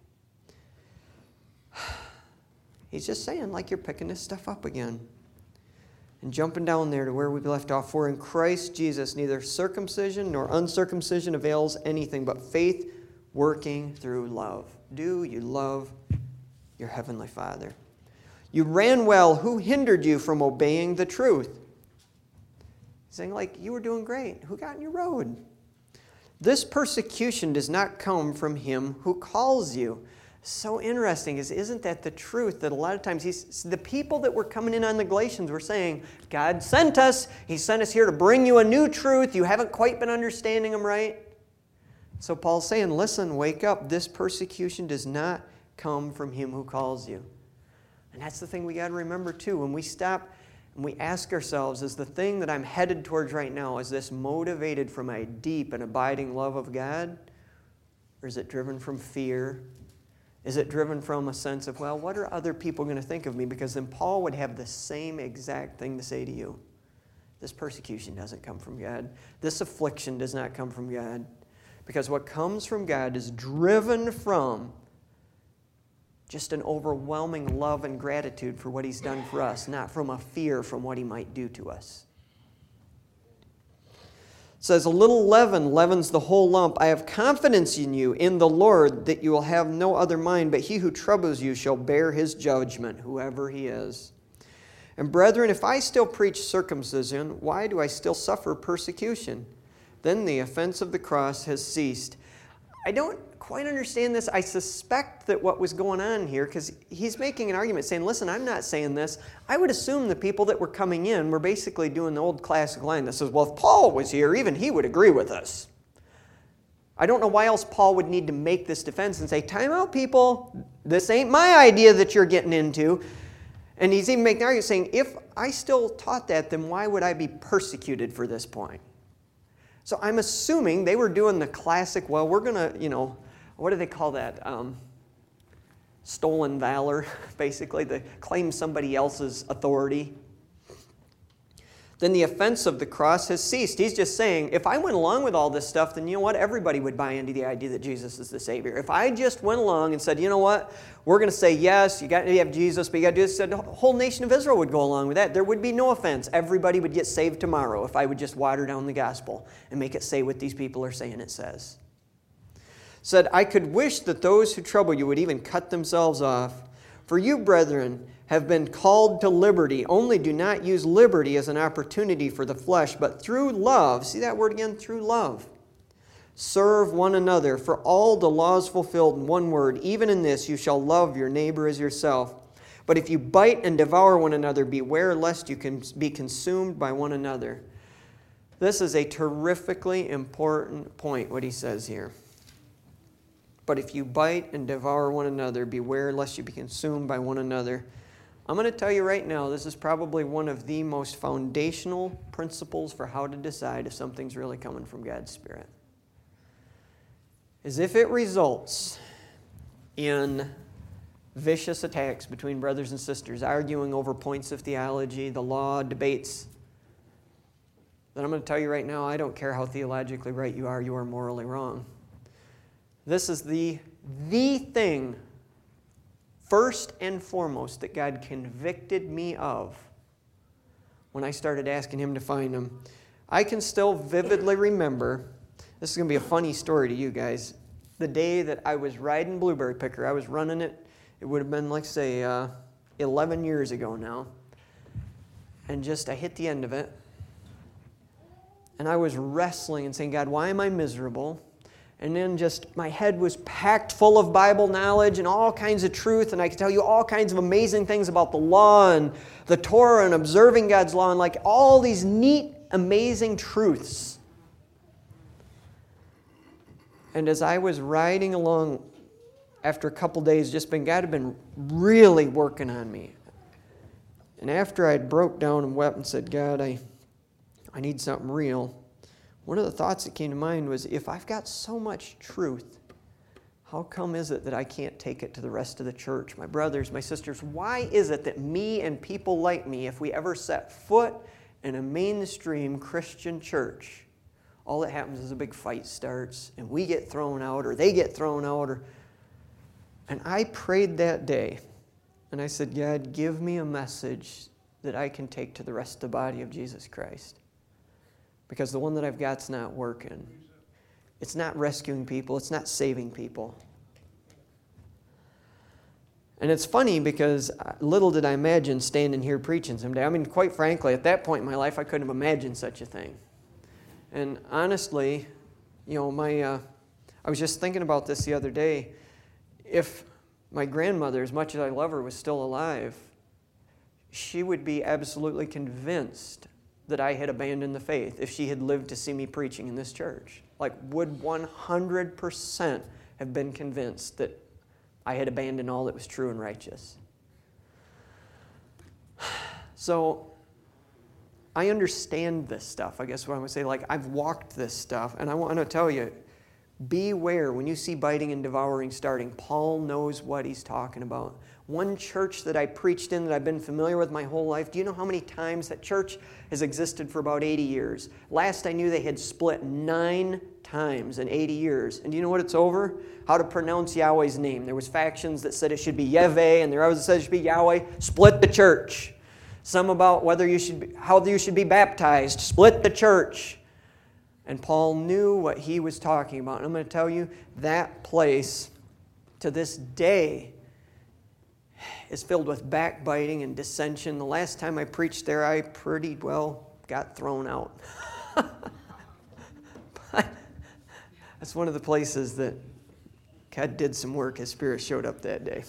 He's just saying, like you're picking this stuff up again. And jumping down there to where we left off. For in Christ Jesus neither circumcision nor uncircumcision avails anything, but faith working through love. Do you love your heavenly Father? You ran well. Who hindered you from obeying the truth? He's saying, like, you were doing great. Who got in your road? This persecution does not come from him who calls you. So interesting. Is, isn't that the truth? That a lot of times he's, the people that were coming in on the Galatians were saying, God sent us. He sent us here to bring you a new truth. You haven't quite been understanding him right. So Paul's saying, listen, wake up. This persecution does not come from him who calls you. And that's the thing we got to remember too. When we stop and we ask ourselves, is the thing that I'm headed towards right now, is this motivated from a deep and abiding love of God? Or is it driven from fear? Is it driven from a sense of, well, what are other people going to think of me? Because then Paul would have the same exact thing to say to you. This persecution doesn't come from God. This affliction does not come from God. Because what comes from God is driven from just an overwhelming love and gratitude for what he's done for us, not from a fear from what he might do to us. It says, a little leaven leavens the whole lump. I have confidence in you, in the Lord, that you will have no other mind, but he who troubles you shall bear his judgment, whoever he is. And brethren, if I still preach circumcision, why do I still suffer persecution? Then the offense of the cross has ceased. I don't quite understand this. I suspect that what was going on here, because he's making an argument saying, listen, I'm not saying this. I would assume the people that were coming in were basically doing the old classic line that says, well, if Paul was here, even he would agree with us. I don't know why else Paul would need to make this defense and say, time out, people. This ain't my idea that you're getting into. And he's even making an argument saying, if I still taught that, then why would I be persecuted for this point? So I'm assuming they were doing the classic, well, we're going to, you know, what do they call that? Um, stolen valor, basically, to claim somebody else's authority. then the offense of the cross has ceased. He's just saying, if I went along with all this stuff, then you know what? Everybody would buy into the idea that Jesus is the Savior. If I just went along and said, you know what? We're going to say, yes, you got to have Jesus, but you got to do this. The whole nation of Israel would go along with that. There would be no offense. Everybody would get saved tomorrow if I would just water down the gospel and make it say what these people are saying it says. Said, I could wish that those who trouble you would even cut themselves off. For you, brethren, have been called to liberty. Only do not use liberty as an opportunity for the flesh, but through love, see that word again, through love, serve one another. For all the law is fulfilled in one word, even in this, you shall love your neighbor as yourself. But if you bite and devour one another, beware lest you can be consumed by one another. This is a terrifically important point, what he says here. But if you bite and devour one another, beware lest you be consumed by one another. I'm going to tell you right now, this is probably one of the most foundational principles for how to decide if something's really coming from God's Spirit. Is if it results in vicious attacks between brothers and sisters, arguing over points of theology, the law, debates, then I'm going to tell you right now, I don't care how theologically right you are, you are morally wrong. This is the, the thing, first and foremost, that God convicted me of when I started asking Him to find them. I can still vividly remember, this is going to be a funny story to you guys, the day that I was riding Blueberry Picker. I was running it, it would have been like, say, uh, eleven years ago now. And just, I hit the end of it. And I was wrestling and saying, God, why am I miserable? And then just my head was packed full of Bible knowledge and all kinds of truth. And I could tell you all kinds of amazing things about the law and the Torah and observing God's law and like all these neat, amazing truths. And as I was riding along after a couple days, just been, God had been really working on me. And after I had broke down and wept and said, God, I, I need something real. One of the thoughts that came to mind was, if I've got so much truth, how come is it that I can't take it to the rest of the church? My brothers, my sisters, why is it that me and people like me, if we ever set foot in a mainstream Christian church, all that happens is a big fight starts, and we get thrown out, or they get thrown out. Or... And I prayed that day, and I said, God, give me a message that I can take to the rest of the body of Jesus Christ. Because the one that I've got's not working. It's not rescuing people. It's not saving people. And it's funny because little did I imagine standing here preaching someday. I mean, quite frankly, at that point in my life, I couldn't have imagined such a thing. And honestly, you know, my uh, I was just thinking about this the other day. If my grandmother, as much as I love her, was still alive, she would be absolutely convinced that I had abandoned the faith if she had lived to see me preaching in this church. Like, would one hundred percent have been convinced that I had abandoned all that was true and righteous. So, I understand this stuff, I guess what I'm going to say. Like, I've walked this stuff, and I want to tell you, beware when you see biting and devouring starting. Paul knows what he's talking about. One church that I preached in that I've been familiar with my whole life, do you know how many times that church has existed for about eighty years? Last I knew they had split nine times in eighty years. And do you know what it's over? How to pronounce Yahweh's name. There was factions that said it should be Yahweh, and there was that said it should be Yahweh. Split the church. Some about whether you should be, how you should be baptized. Split the church. And Paul knew what he was talking about. And I'm going to tell you, that place to this day is filled with backbiting and dissension. The last time I preached there, I pretty well got thrown out. But that's one of the places that God did some work. His Spirit showed up that day.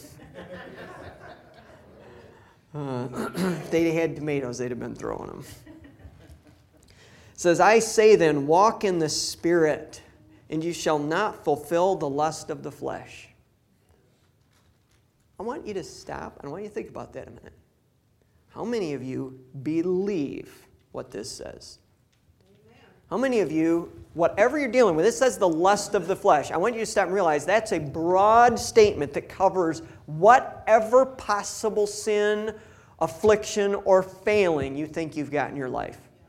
Uh, if they'd had tomatoes, they'd have been throwing them. It says, I say then, walk in the Spirit, and you shall not fulfill the lust of the flesh. I want you to stop, and I want you to think about that a minute. How many of you believe what this says? Amen. How many of you, whatever you're dealing with, it says the lust of the flesh. I want you to stop and realize that's a broad statement that covers whatever possible sin, affliction, or failing you think you've got in your life.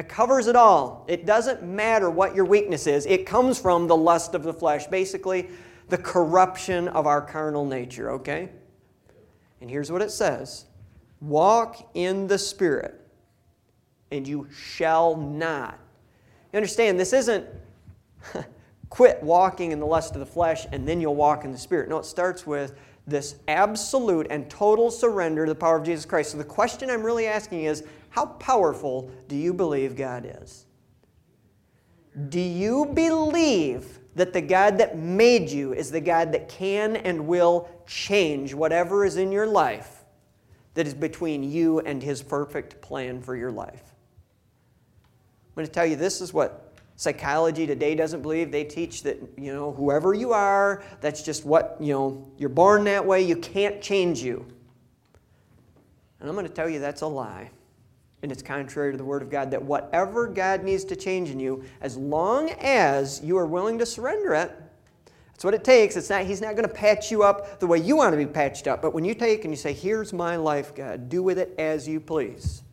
It covers it all. It doesn't matter what your weakness is. It comes from the lust of the flesh. Basically, the corruption of our carnal nature, okay? And here's what it says. Walk in the Spirit, and you shall not. You understand, this isn't quit walking in the lust of the flesh and then you'll walk in the Spirit. No, it starts with this absolute and total surrender to the power of Jesus Christ. So the question I'm really asking is, how powerful do you believe God is? Do you believe that the God that made you is the God that can and will change whatever is in your life that is between you and His perfect plan for your life? I'm going to tell you, this is what psychology today doesn't believe. They teach that, you know, whoever you are, that's just what, you know, you're born that way, you can't change you. And I'm going to tell you that's a lie. And it's contrary to the Word of God, that whatever God needs to change in you, as long as you are willing to surrender it, that's what it takes. It's not, He's not going to patch you up the way you want to be patched up. But when you take and you say, here's my life, God, do with it as you please,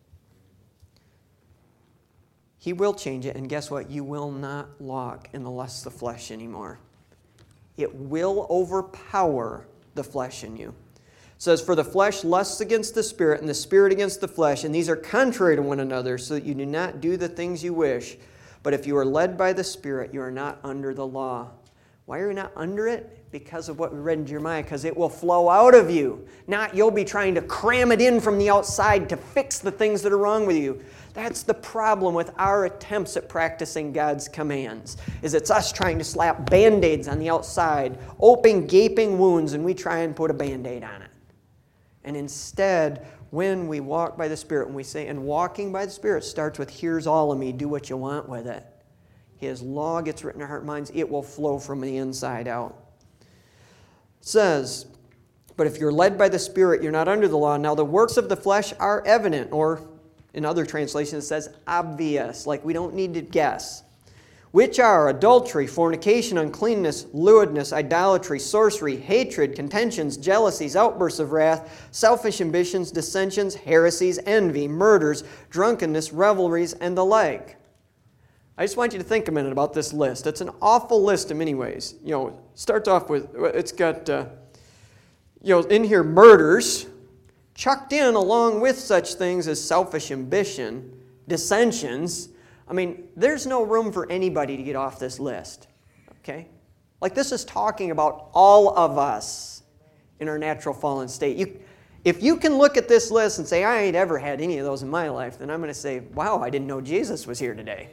He will change it, and guess what? You will not walk in the lust of the flesh anymore. It will overpower the flesh in you. It says, for the flesh lusts against the Spirit, and the Spirit against the flesh, and these are contrary to one another, so that you do not do the things you wish. But if you are led by the Spirit, you are not under the law. Why are you not under it? Because of what we read in Jeremiah, because it will flow out of you. Not you'll be trying to cram it in from the outside to fix the things that are wrong with you. That's the problem with our attempts at practicing God's commands, is it's us trying to slap Band-Aids on the outside, open gaping wounds, and we try and put a Band-Aid on it. And instead, when we walk by the Spirit, when we say, and walking by the Spirit starts with, here's all of me, do what you want with it. His law gets written in our heart and minds, it will flow from the inside out. It says, but if you're led by the Spirit, you're not under the law. Now the works of the flesh are evident, or in other translations it says obvious, like we don't need to guess. Which are adultery, fornication, uncleanness, lewdness, idolatry, sorcery, hatred, contentions, jealousies, outbursts of wrath, selfish ambitions, dissensions, heresies, envy, murders, drunkenness, revelries, and the like. I just want you to think a minute about this list. It's an awful list in many ways. You know, it starts off with, it's got, uh, you know, in here murders, chucked in along with such things as selfish ambition, dissensions. I mean, there's no room for anybody to get off this list, okay? Like, this is talking about all of us in our natural fallen state. You, if you can look at this list and say, I ain't ever had any of those in my life, then I'm going to say, wow, I didn't know Jesus was here today.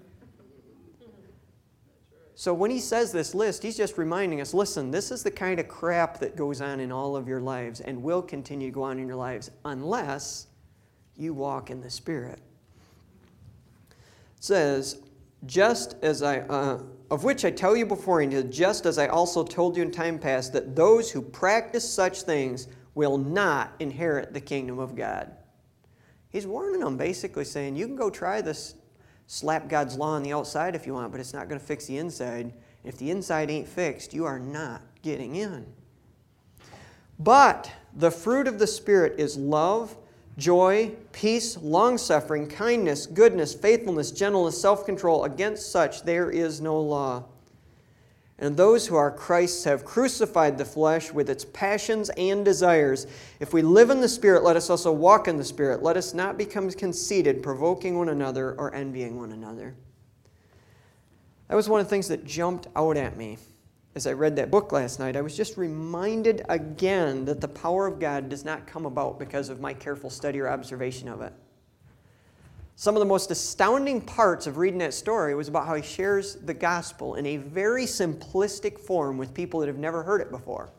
So when he says this list, he's just reminding us, listen, this is the kind of crap that goes on in all of your lives and will continue to go on in your lives unless you walk in the Spirit. It says, just as I, uh, of which I tell you beforehand, just as I also told you in time past, that those who practice such things will not inherit the kingdom of God. He's warning them, basically saying, you can go try this, slap God's law on the outside if you want, but it's not going to fix the inside. If the inside ain't fixed, you are not getting in. But the fruit of the Spirit is love, joy, peace, long-suffering, kindness, goodness, faithfulness, gentleness, self-control. Against such there is no law. And those who are Christ's have crucified the flesh with its passions and desires. If we live in the Spirit, let us also walk in the Spirit. Let us not become conceited, provoking one another or envying one another. That was one of the things that jumped out at me as I read that book last night. I was just reminded again that the power of God does not come about because of my careful study or observation of it. Some of the most astounding parts of reading that story was about how he shares the gospel in a very simplistic form with people that have never heard it before.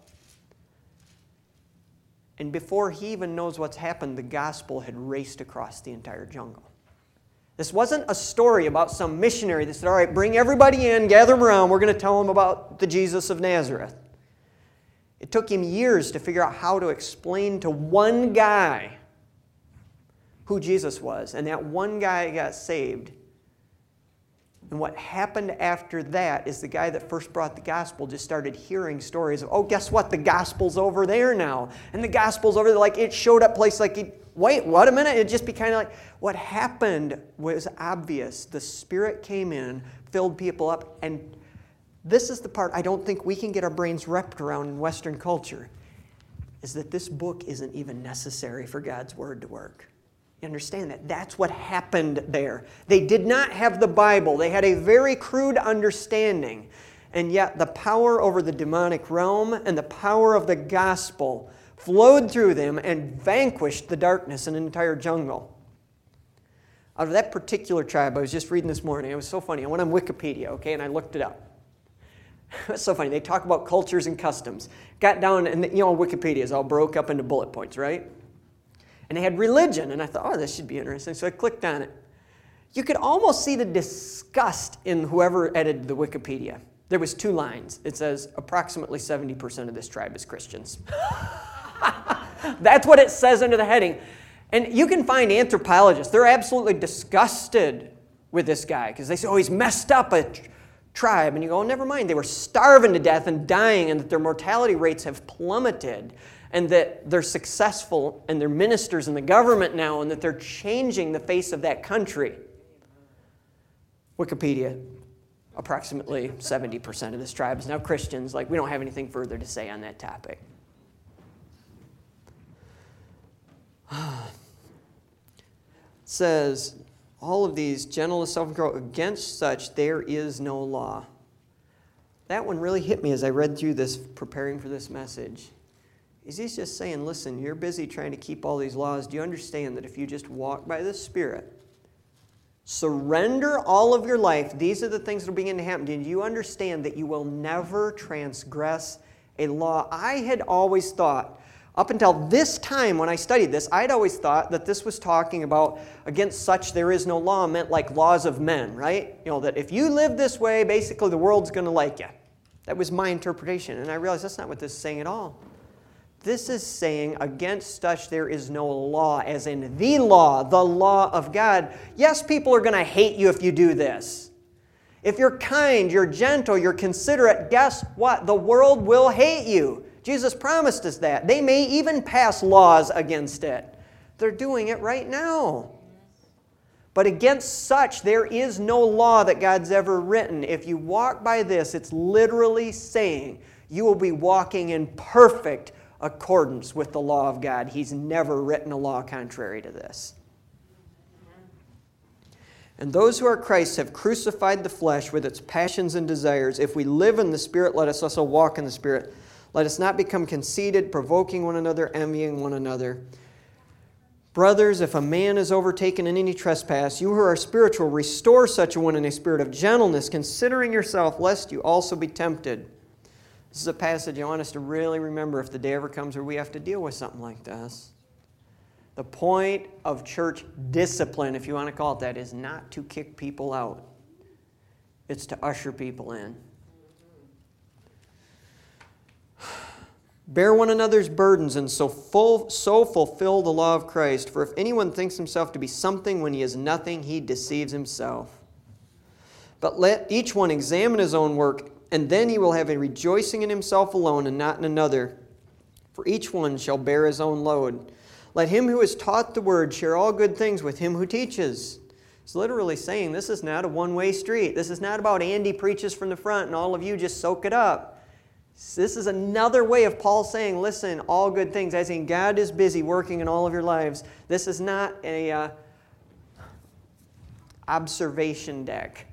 And before he even knows what's happened, the gospel had raced across the entire jungle. This wasn't a story about some missionary that said, all right, bring everybody in, gather them around, we're going to tell them about the Jesus of Nazareth. It took him years to figure out how to explain to one guy who Jesus was, and that one guy got saved And what happened after that is the guy that first brought the gospel just started hearing stories of, oh, guess what? The gospel's over there now. And the gospel's over there. Like, it showed up place like, it, wait, what a minute. It'd just be kind of like, what happened was obvious. The Spirit came in, filled people up. And this is the part I don't think we can get our brains wrapped around in Western culture, is that this book isn't even necessary for God's Word to work. You understand that? That's what happened there. They did not have the Bible. They had a very crude understanding. And yet the power over the demonic realm and the power of the gospel flowed through them and vanquished the darkness in an entire jungle. Out of that particular tribe, I was just reading this morning. It was so funny. I went on Wikipedia, okay, and I looked it up. It's so funny. They talk about cultures and customs. Got down, and you know, Wikipedia is all broke up into bullet points, right? And they had religion, and I thought, oh, this should be interesting. So I clicked on it. You could almost see the disgust in whoever edited the Wikipedia. There was two lines. It says, approximately seventy percent of this tribe is Christians. That's what it says under the heading. And you can find anthropologists. They're absolutely disgusted with this guy because they say, oh, he's messed up a tr- tribe. And you go, oh, never mind. They were starving to death and dying, and that their mortality rates have plummeted, and that they're successful, and they're ministers in the government now, and that they're changing the face of that country. Wikipedia, approximately seventy percent of this tribe is now Christians. Like, we don't have anything further to say on that topic. It says, all of these, gentleness, self-control, against such there is no law. That one really hit me as I read through this, preparing for this message. Is he's just saying, listen, you're busy trying to keep all these laws. Do you understand that if you just walk by the Spirit, surrender all of your life, these are the things that will begin to happen. Do you understand that you will never transgress a law? I had always thought, up until this time when I studied this, I'd always thought that this was talking about against such there is no law meant like laws of men, right? You know, that if you live this way, basically the world's going to like you. That was my interpretation. And I realized that's not what this is saying at all. This is saying against such there is no law, as in the law, the law of God. Yes, people are going to hate you if you do this. If you're kind, you're gentle, you're considerate, guess what? The world will hate you. Jesus promised us that. They may even pass laws against it. They're doing it right now. But against such there is no law that God's ever written. If you walk by this, it's literally saying you will be walking in perfect accordance with the law of God. He's never written a law contrary to this. And those who are Christ's have crucified the flesh with its passions and desires. If we live in the Spirit, let us also walk in the Spirit. Let us not become conceited, provoking one another, envying one another. Brothers, if a man is overtaken in any trespass, you who are spiritual, restore such a one in a spirit of gentleness, considering yourself, lest you also be tempted. This is a passage I want us to really remember if the day ever comes where we have to deal with something like this. The point of church discipline, if you want to call it that, is not to kick people out. It's to usher people in. Bear one another's burdens and so, full, so fulfill the law of Christ. For if anyone thinks himself to be something when he is nothing, he deceives himself. But let each one examine his own work, and then he will have a rejoicing in himself alone and not in another. For each one shall bear his own load. Let him who is taught the word share all good things with him who teaches. It's literally saying this is not a one-way street. This is not about Andy preaches from the front and all of you just soak it up. This is another way of Paul saying, listen, all good things. As in, God is busy working in all of your lives. This is not a uh, observation deck.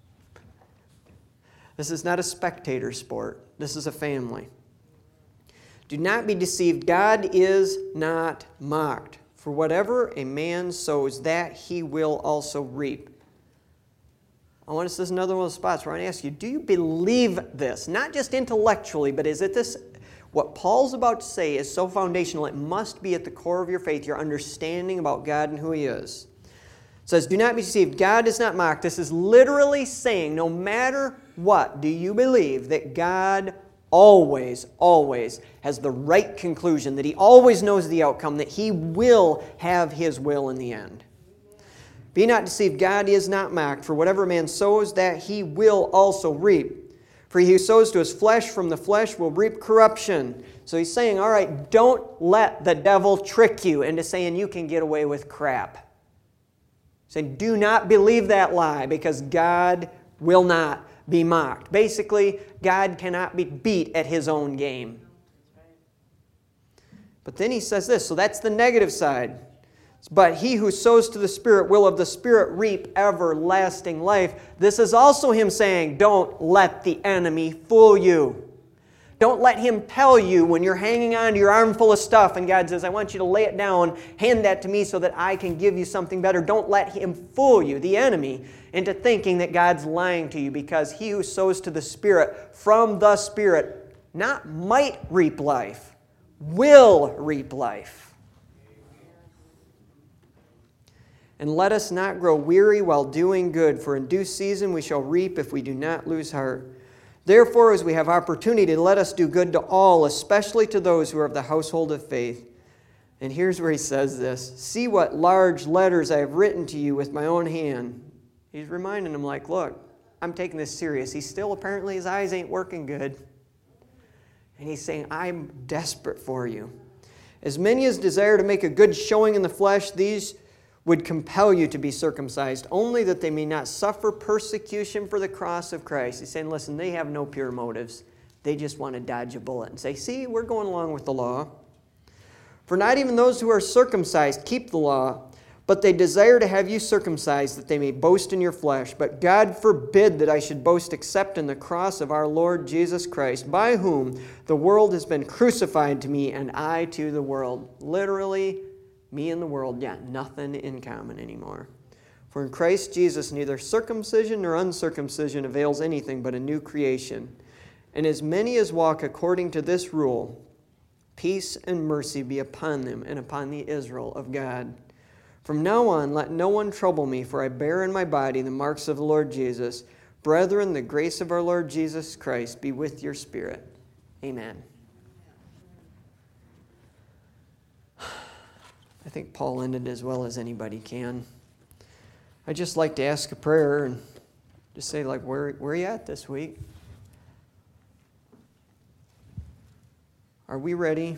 This is not a spectator sport. This is a family. Do not be deceived. God is not mocked. For whatever a man sows, that he will also reap. I want to see another one of the spots where I want to ask you, do you believe this? Not just intellectually, but is it this? What Paul's about to say is so foundational, it must be at the core of your faith, your understanding about God and who He is. It says, do not be deceived. God is not mocked. This is literally saying, no matter what, do you believe that God always, always has the right conclusion, that He always knows the outcome, that He will have His will in the end? Be not deceived, God is not mocked. For whatever a man sows, that he will also reap. For he who sows to his flesh from the flesh will reap corruption. So he's saying, all right, don't let the devil trick you into saying you can get away with crap. He's saying, do not believe that lie, because God will not be mocked. Basically, God cannot be beat at his own game. But then he says this, so that's the negative side. But he who sows to the Spirit will of the Spirit reap everlasting life. This is also him saying, don't let the enemy fool you. Don't let him tell you when you're hanging on to your armful of stuff and God says, I want you to lay it down, hand that to me so that I can give you something better. Don't let him fool you, the enemy, into thinking that God's lying to you, because he who sows to the Spirit from the Spirit not might reap life, will reap life. And let us not grow weary while doing good, for in due season we shall reap if we do not lose heart. Therefore, as we have opportunity, let us do good to all, especially to those who are of the household of faith. And here's where he says this. See what large letters I have written to you with my own hand. He's reminding them, like, look, I'm taking this serious. He's still, apparently, his eyes ain't working good. And he's saying, I'm desperate for you. As many as desire to make a good showing in the flesh, these would compel you to be circumcised, only that they may not suffer persecution for the cross of Christ. He's saying, listen, they have no pure motives. They just want to dodge a bullet and say, see, we're going along with the law. For not even those who are circumcised keep the law, but they desire to have you circumcised, that they may boast in your flesh. But God forbid that I should boast except in the cross of our Lord Jesus Christ, by whom the world has been crucified to me, and I to the world. Literally, me and the world got nothing in common anymore. For in Christ Jesus neither circumcision nor uncircumcision avails anything but a new creation. And as many as walk according to this rule, peace and mercy be upon them and upon the Israel of God. From now on let no one trouble me, for I bear in my body the marks of the Lord Jesus. Brethren, the grace of our Lord Jesus Christ be with your spirit. Amen. I think Paul ended as well as anybody can. I'd just like to ask a prayer and just say, like, where, where are you at this week? Are we ready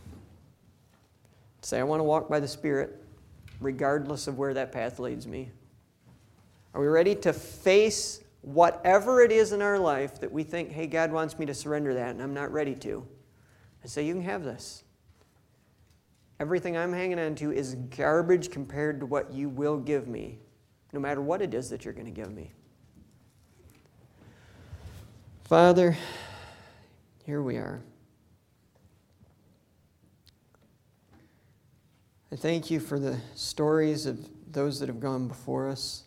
to say, I want to walk by the Spirit, regardless of where that path leads me? Are we ready to face whatever it is in our life that we think, hey, God wants me to surrender that, and I'm not ready to? And say, you can have this. Everything I'm hanging on to is garbage compared to what you will give me, no matter what it is that you're going to give me. Father, here we are. I thank you for the stories of those that have gone before us.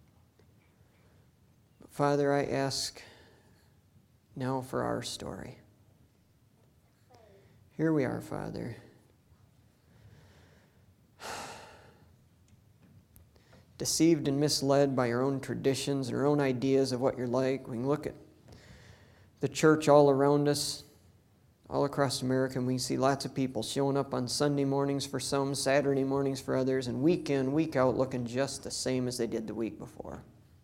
Father, I ask now for our story. Here we are, Father. Deceived and misled by our own traditions and our own ideas of what you're like. We can look at the church all around us, all across America, and we see lots of people showing up on Sunday mornings for some, Saturday mornings for others, and week in, week out looking just the same as they did the week before.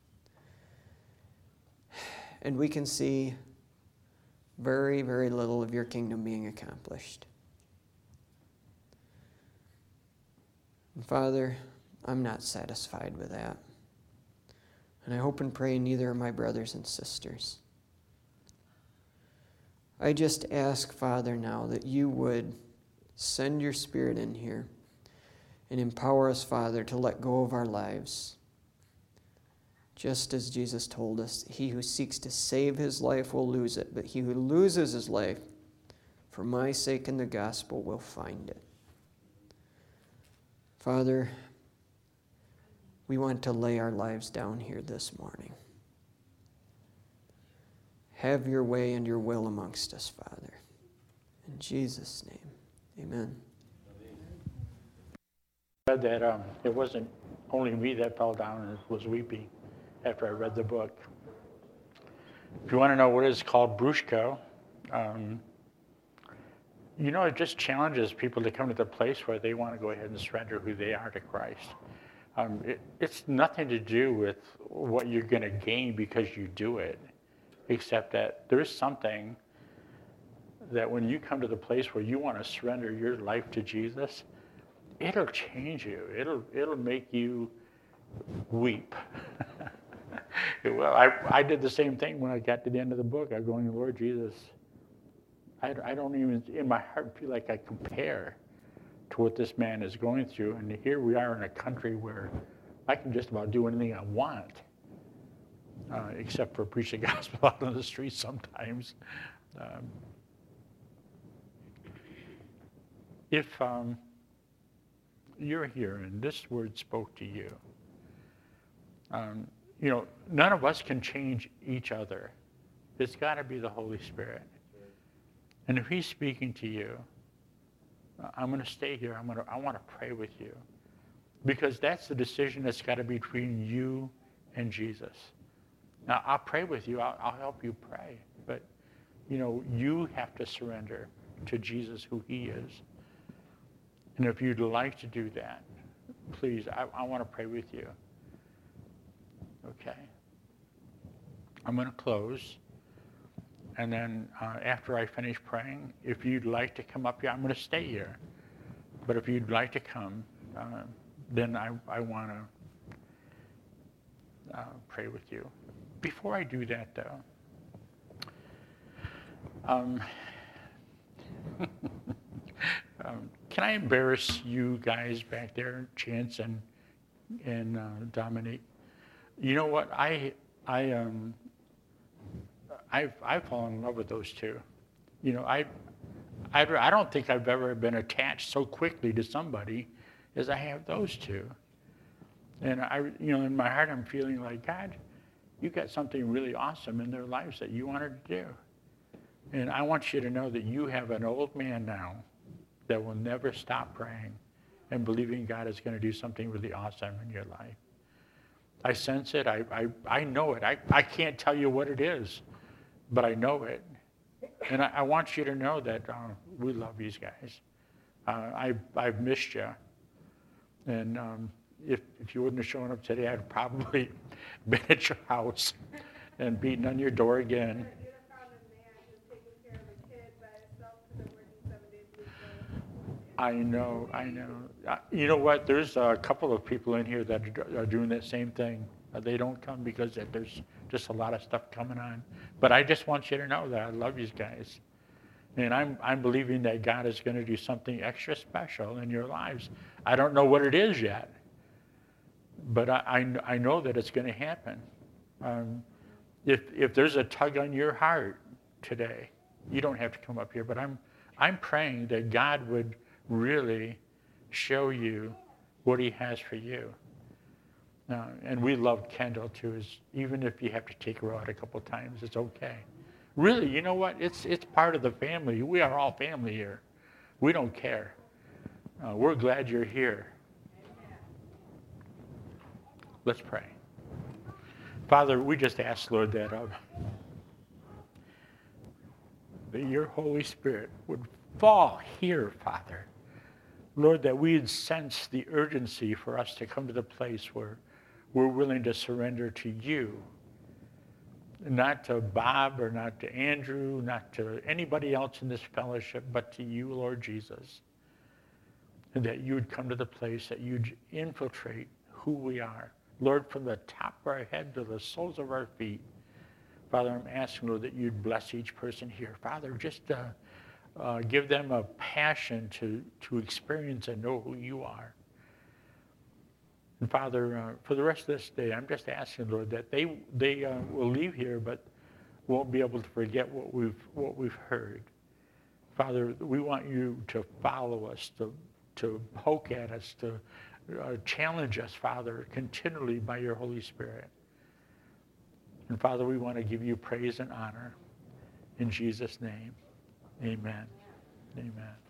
And we can see very, very little of your kingdom being accomplished. And Father, I'm not satisfied with that. And I hope and pray neither are my brothers and sisters. I just ask, Father, now that you would send your Spirit in here and empower us, Father, to let go of our lives. Just as Jesus told us, he who seeks to save his life will lose it, but he who loses his life for my sake and the gospel will find it. Father, we want to lay our lives down here this morning. Have your way and your will amongst us, Father. In Jesus' name, amen. I read that um, it wasn't only me that fell down and was weeping after I read the book. If you want to know what it's called, Brushko, um, you know, it just challenges people to come to the place where they want to go ahead and surrender who they are to Christ. Um, it, it's nothing to do with what you're going to gain because you do it, except that there's something that when you come to the place where you want to surrender your life to Jesus, it'll change you. It'll it'll make you weep. It will. I, I did the same thing when I got to the end of the book. I'm going, Lord Jesus, I, I don't even, in my heart, feel like I compare to what this man is going through. And here we are in a country where I can just about do anything I want, uh, except for preach the gospel out on the streets sometimes. Um, if um, you're here and this word spoke to you, um, you know, none of us can change each other. It's got to be the Holy Spirit. And if he's speaking to you, I'm going to stay here. I'm going to, I want to pray with you. Because that's the decision that's got to be between you and Jesus. Now, I'll pray with you. I'll, I'll help you pray. But, you know, you have to surrender to Jesus, who he is. And if you'd like to do that, please, I, I want to pray with you. Okay? I'm going to close. And then uh, after I finish praying, if you'd like to come up here, I'm going to stay here. But if you'd like to come, uh, then I, I want to uh, pray with you. Before I do that, though, um, um, can I embarrass you guys back there, Chance and and uh, Dominique? You know what? I I um. I've, I've fallen in love with those two. You know, I, I, I don't think I've ever been attached so quickly to somebody as I have those two. And I, you know, in my heart, I'm feeling like, God, you got something really awesome in their lives that you wanted to do. And I want you to know that you have an old man now that will never stop praying and believing God is going to do something really awesome in your life. I sense it. I, I, I know it. I, I can't tell you what it is, but I know it. And I, I want you to know that uh, we love these guys. Uh, I, I've missed you. And um, if, if you wouldn't have shown up today, I'd probably been at your house and beating on your door again. I know, I know. Uh, you know what? There's a couple of people in here that are, are doing that same thing. Uh, they don't come because there's just a lot of stuff coming on. But I just want you to know that I love you guys. And I'm, I'm believing that God is going to do something extra special in your lives. I don't know what it is yet, but I, I, I know that it's going to happen. Um, if, if there's a tug on your heart today, you don't have to come up here, but I'm, I'm praying that God would really show you what he has for you. Uh, and we love Kendall too. Is even if you have to take her out a couple times, it's okay. Really, you know what? It's it's part of the family. We are all family here. We don't care. Uh, we're glad you're here. Let's pray. Father, we just ask, Lord, that, uh, that your Holy Spirit would fall here, Father. Lord, that we'd sense the urgency for us to come to the place where we're willing to surrender to you. Not to Bob or not to Andrew, not to anybody else in this fellowship, but to you, Lord Jesus. And that you would come to the place that you'd infiltrate who we are. Lord, from the top of our head to the soles of our feet. Father, I'm asking, Lord, that you'd bless each person here. Father, just uh, uh, give them a passion to, to experience and know who you are. And Father, uh, for the rest of this day, I'm just asking, Lord, that they they uh, will leave here, but won't be able to forget what we've what we've heard. Father, we want you to follow us, to to poke at us, to uh, challenge us, Father, continually by your Holy Spirit. And Father, we want to give you praise and honor in Jesus' name. Amen. Amen.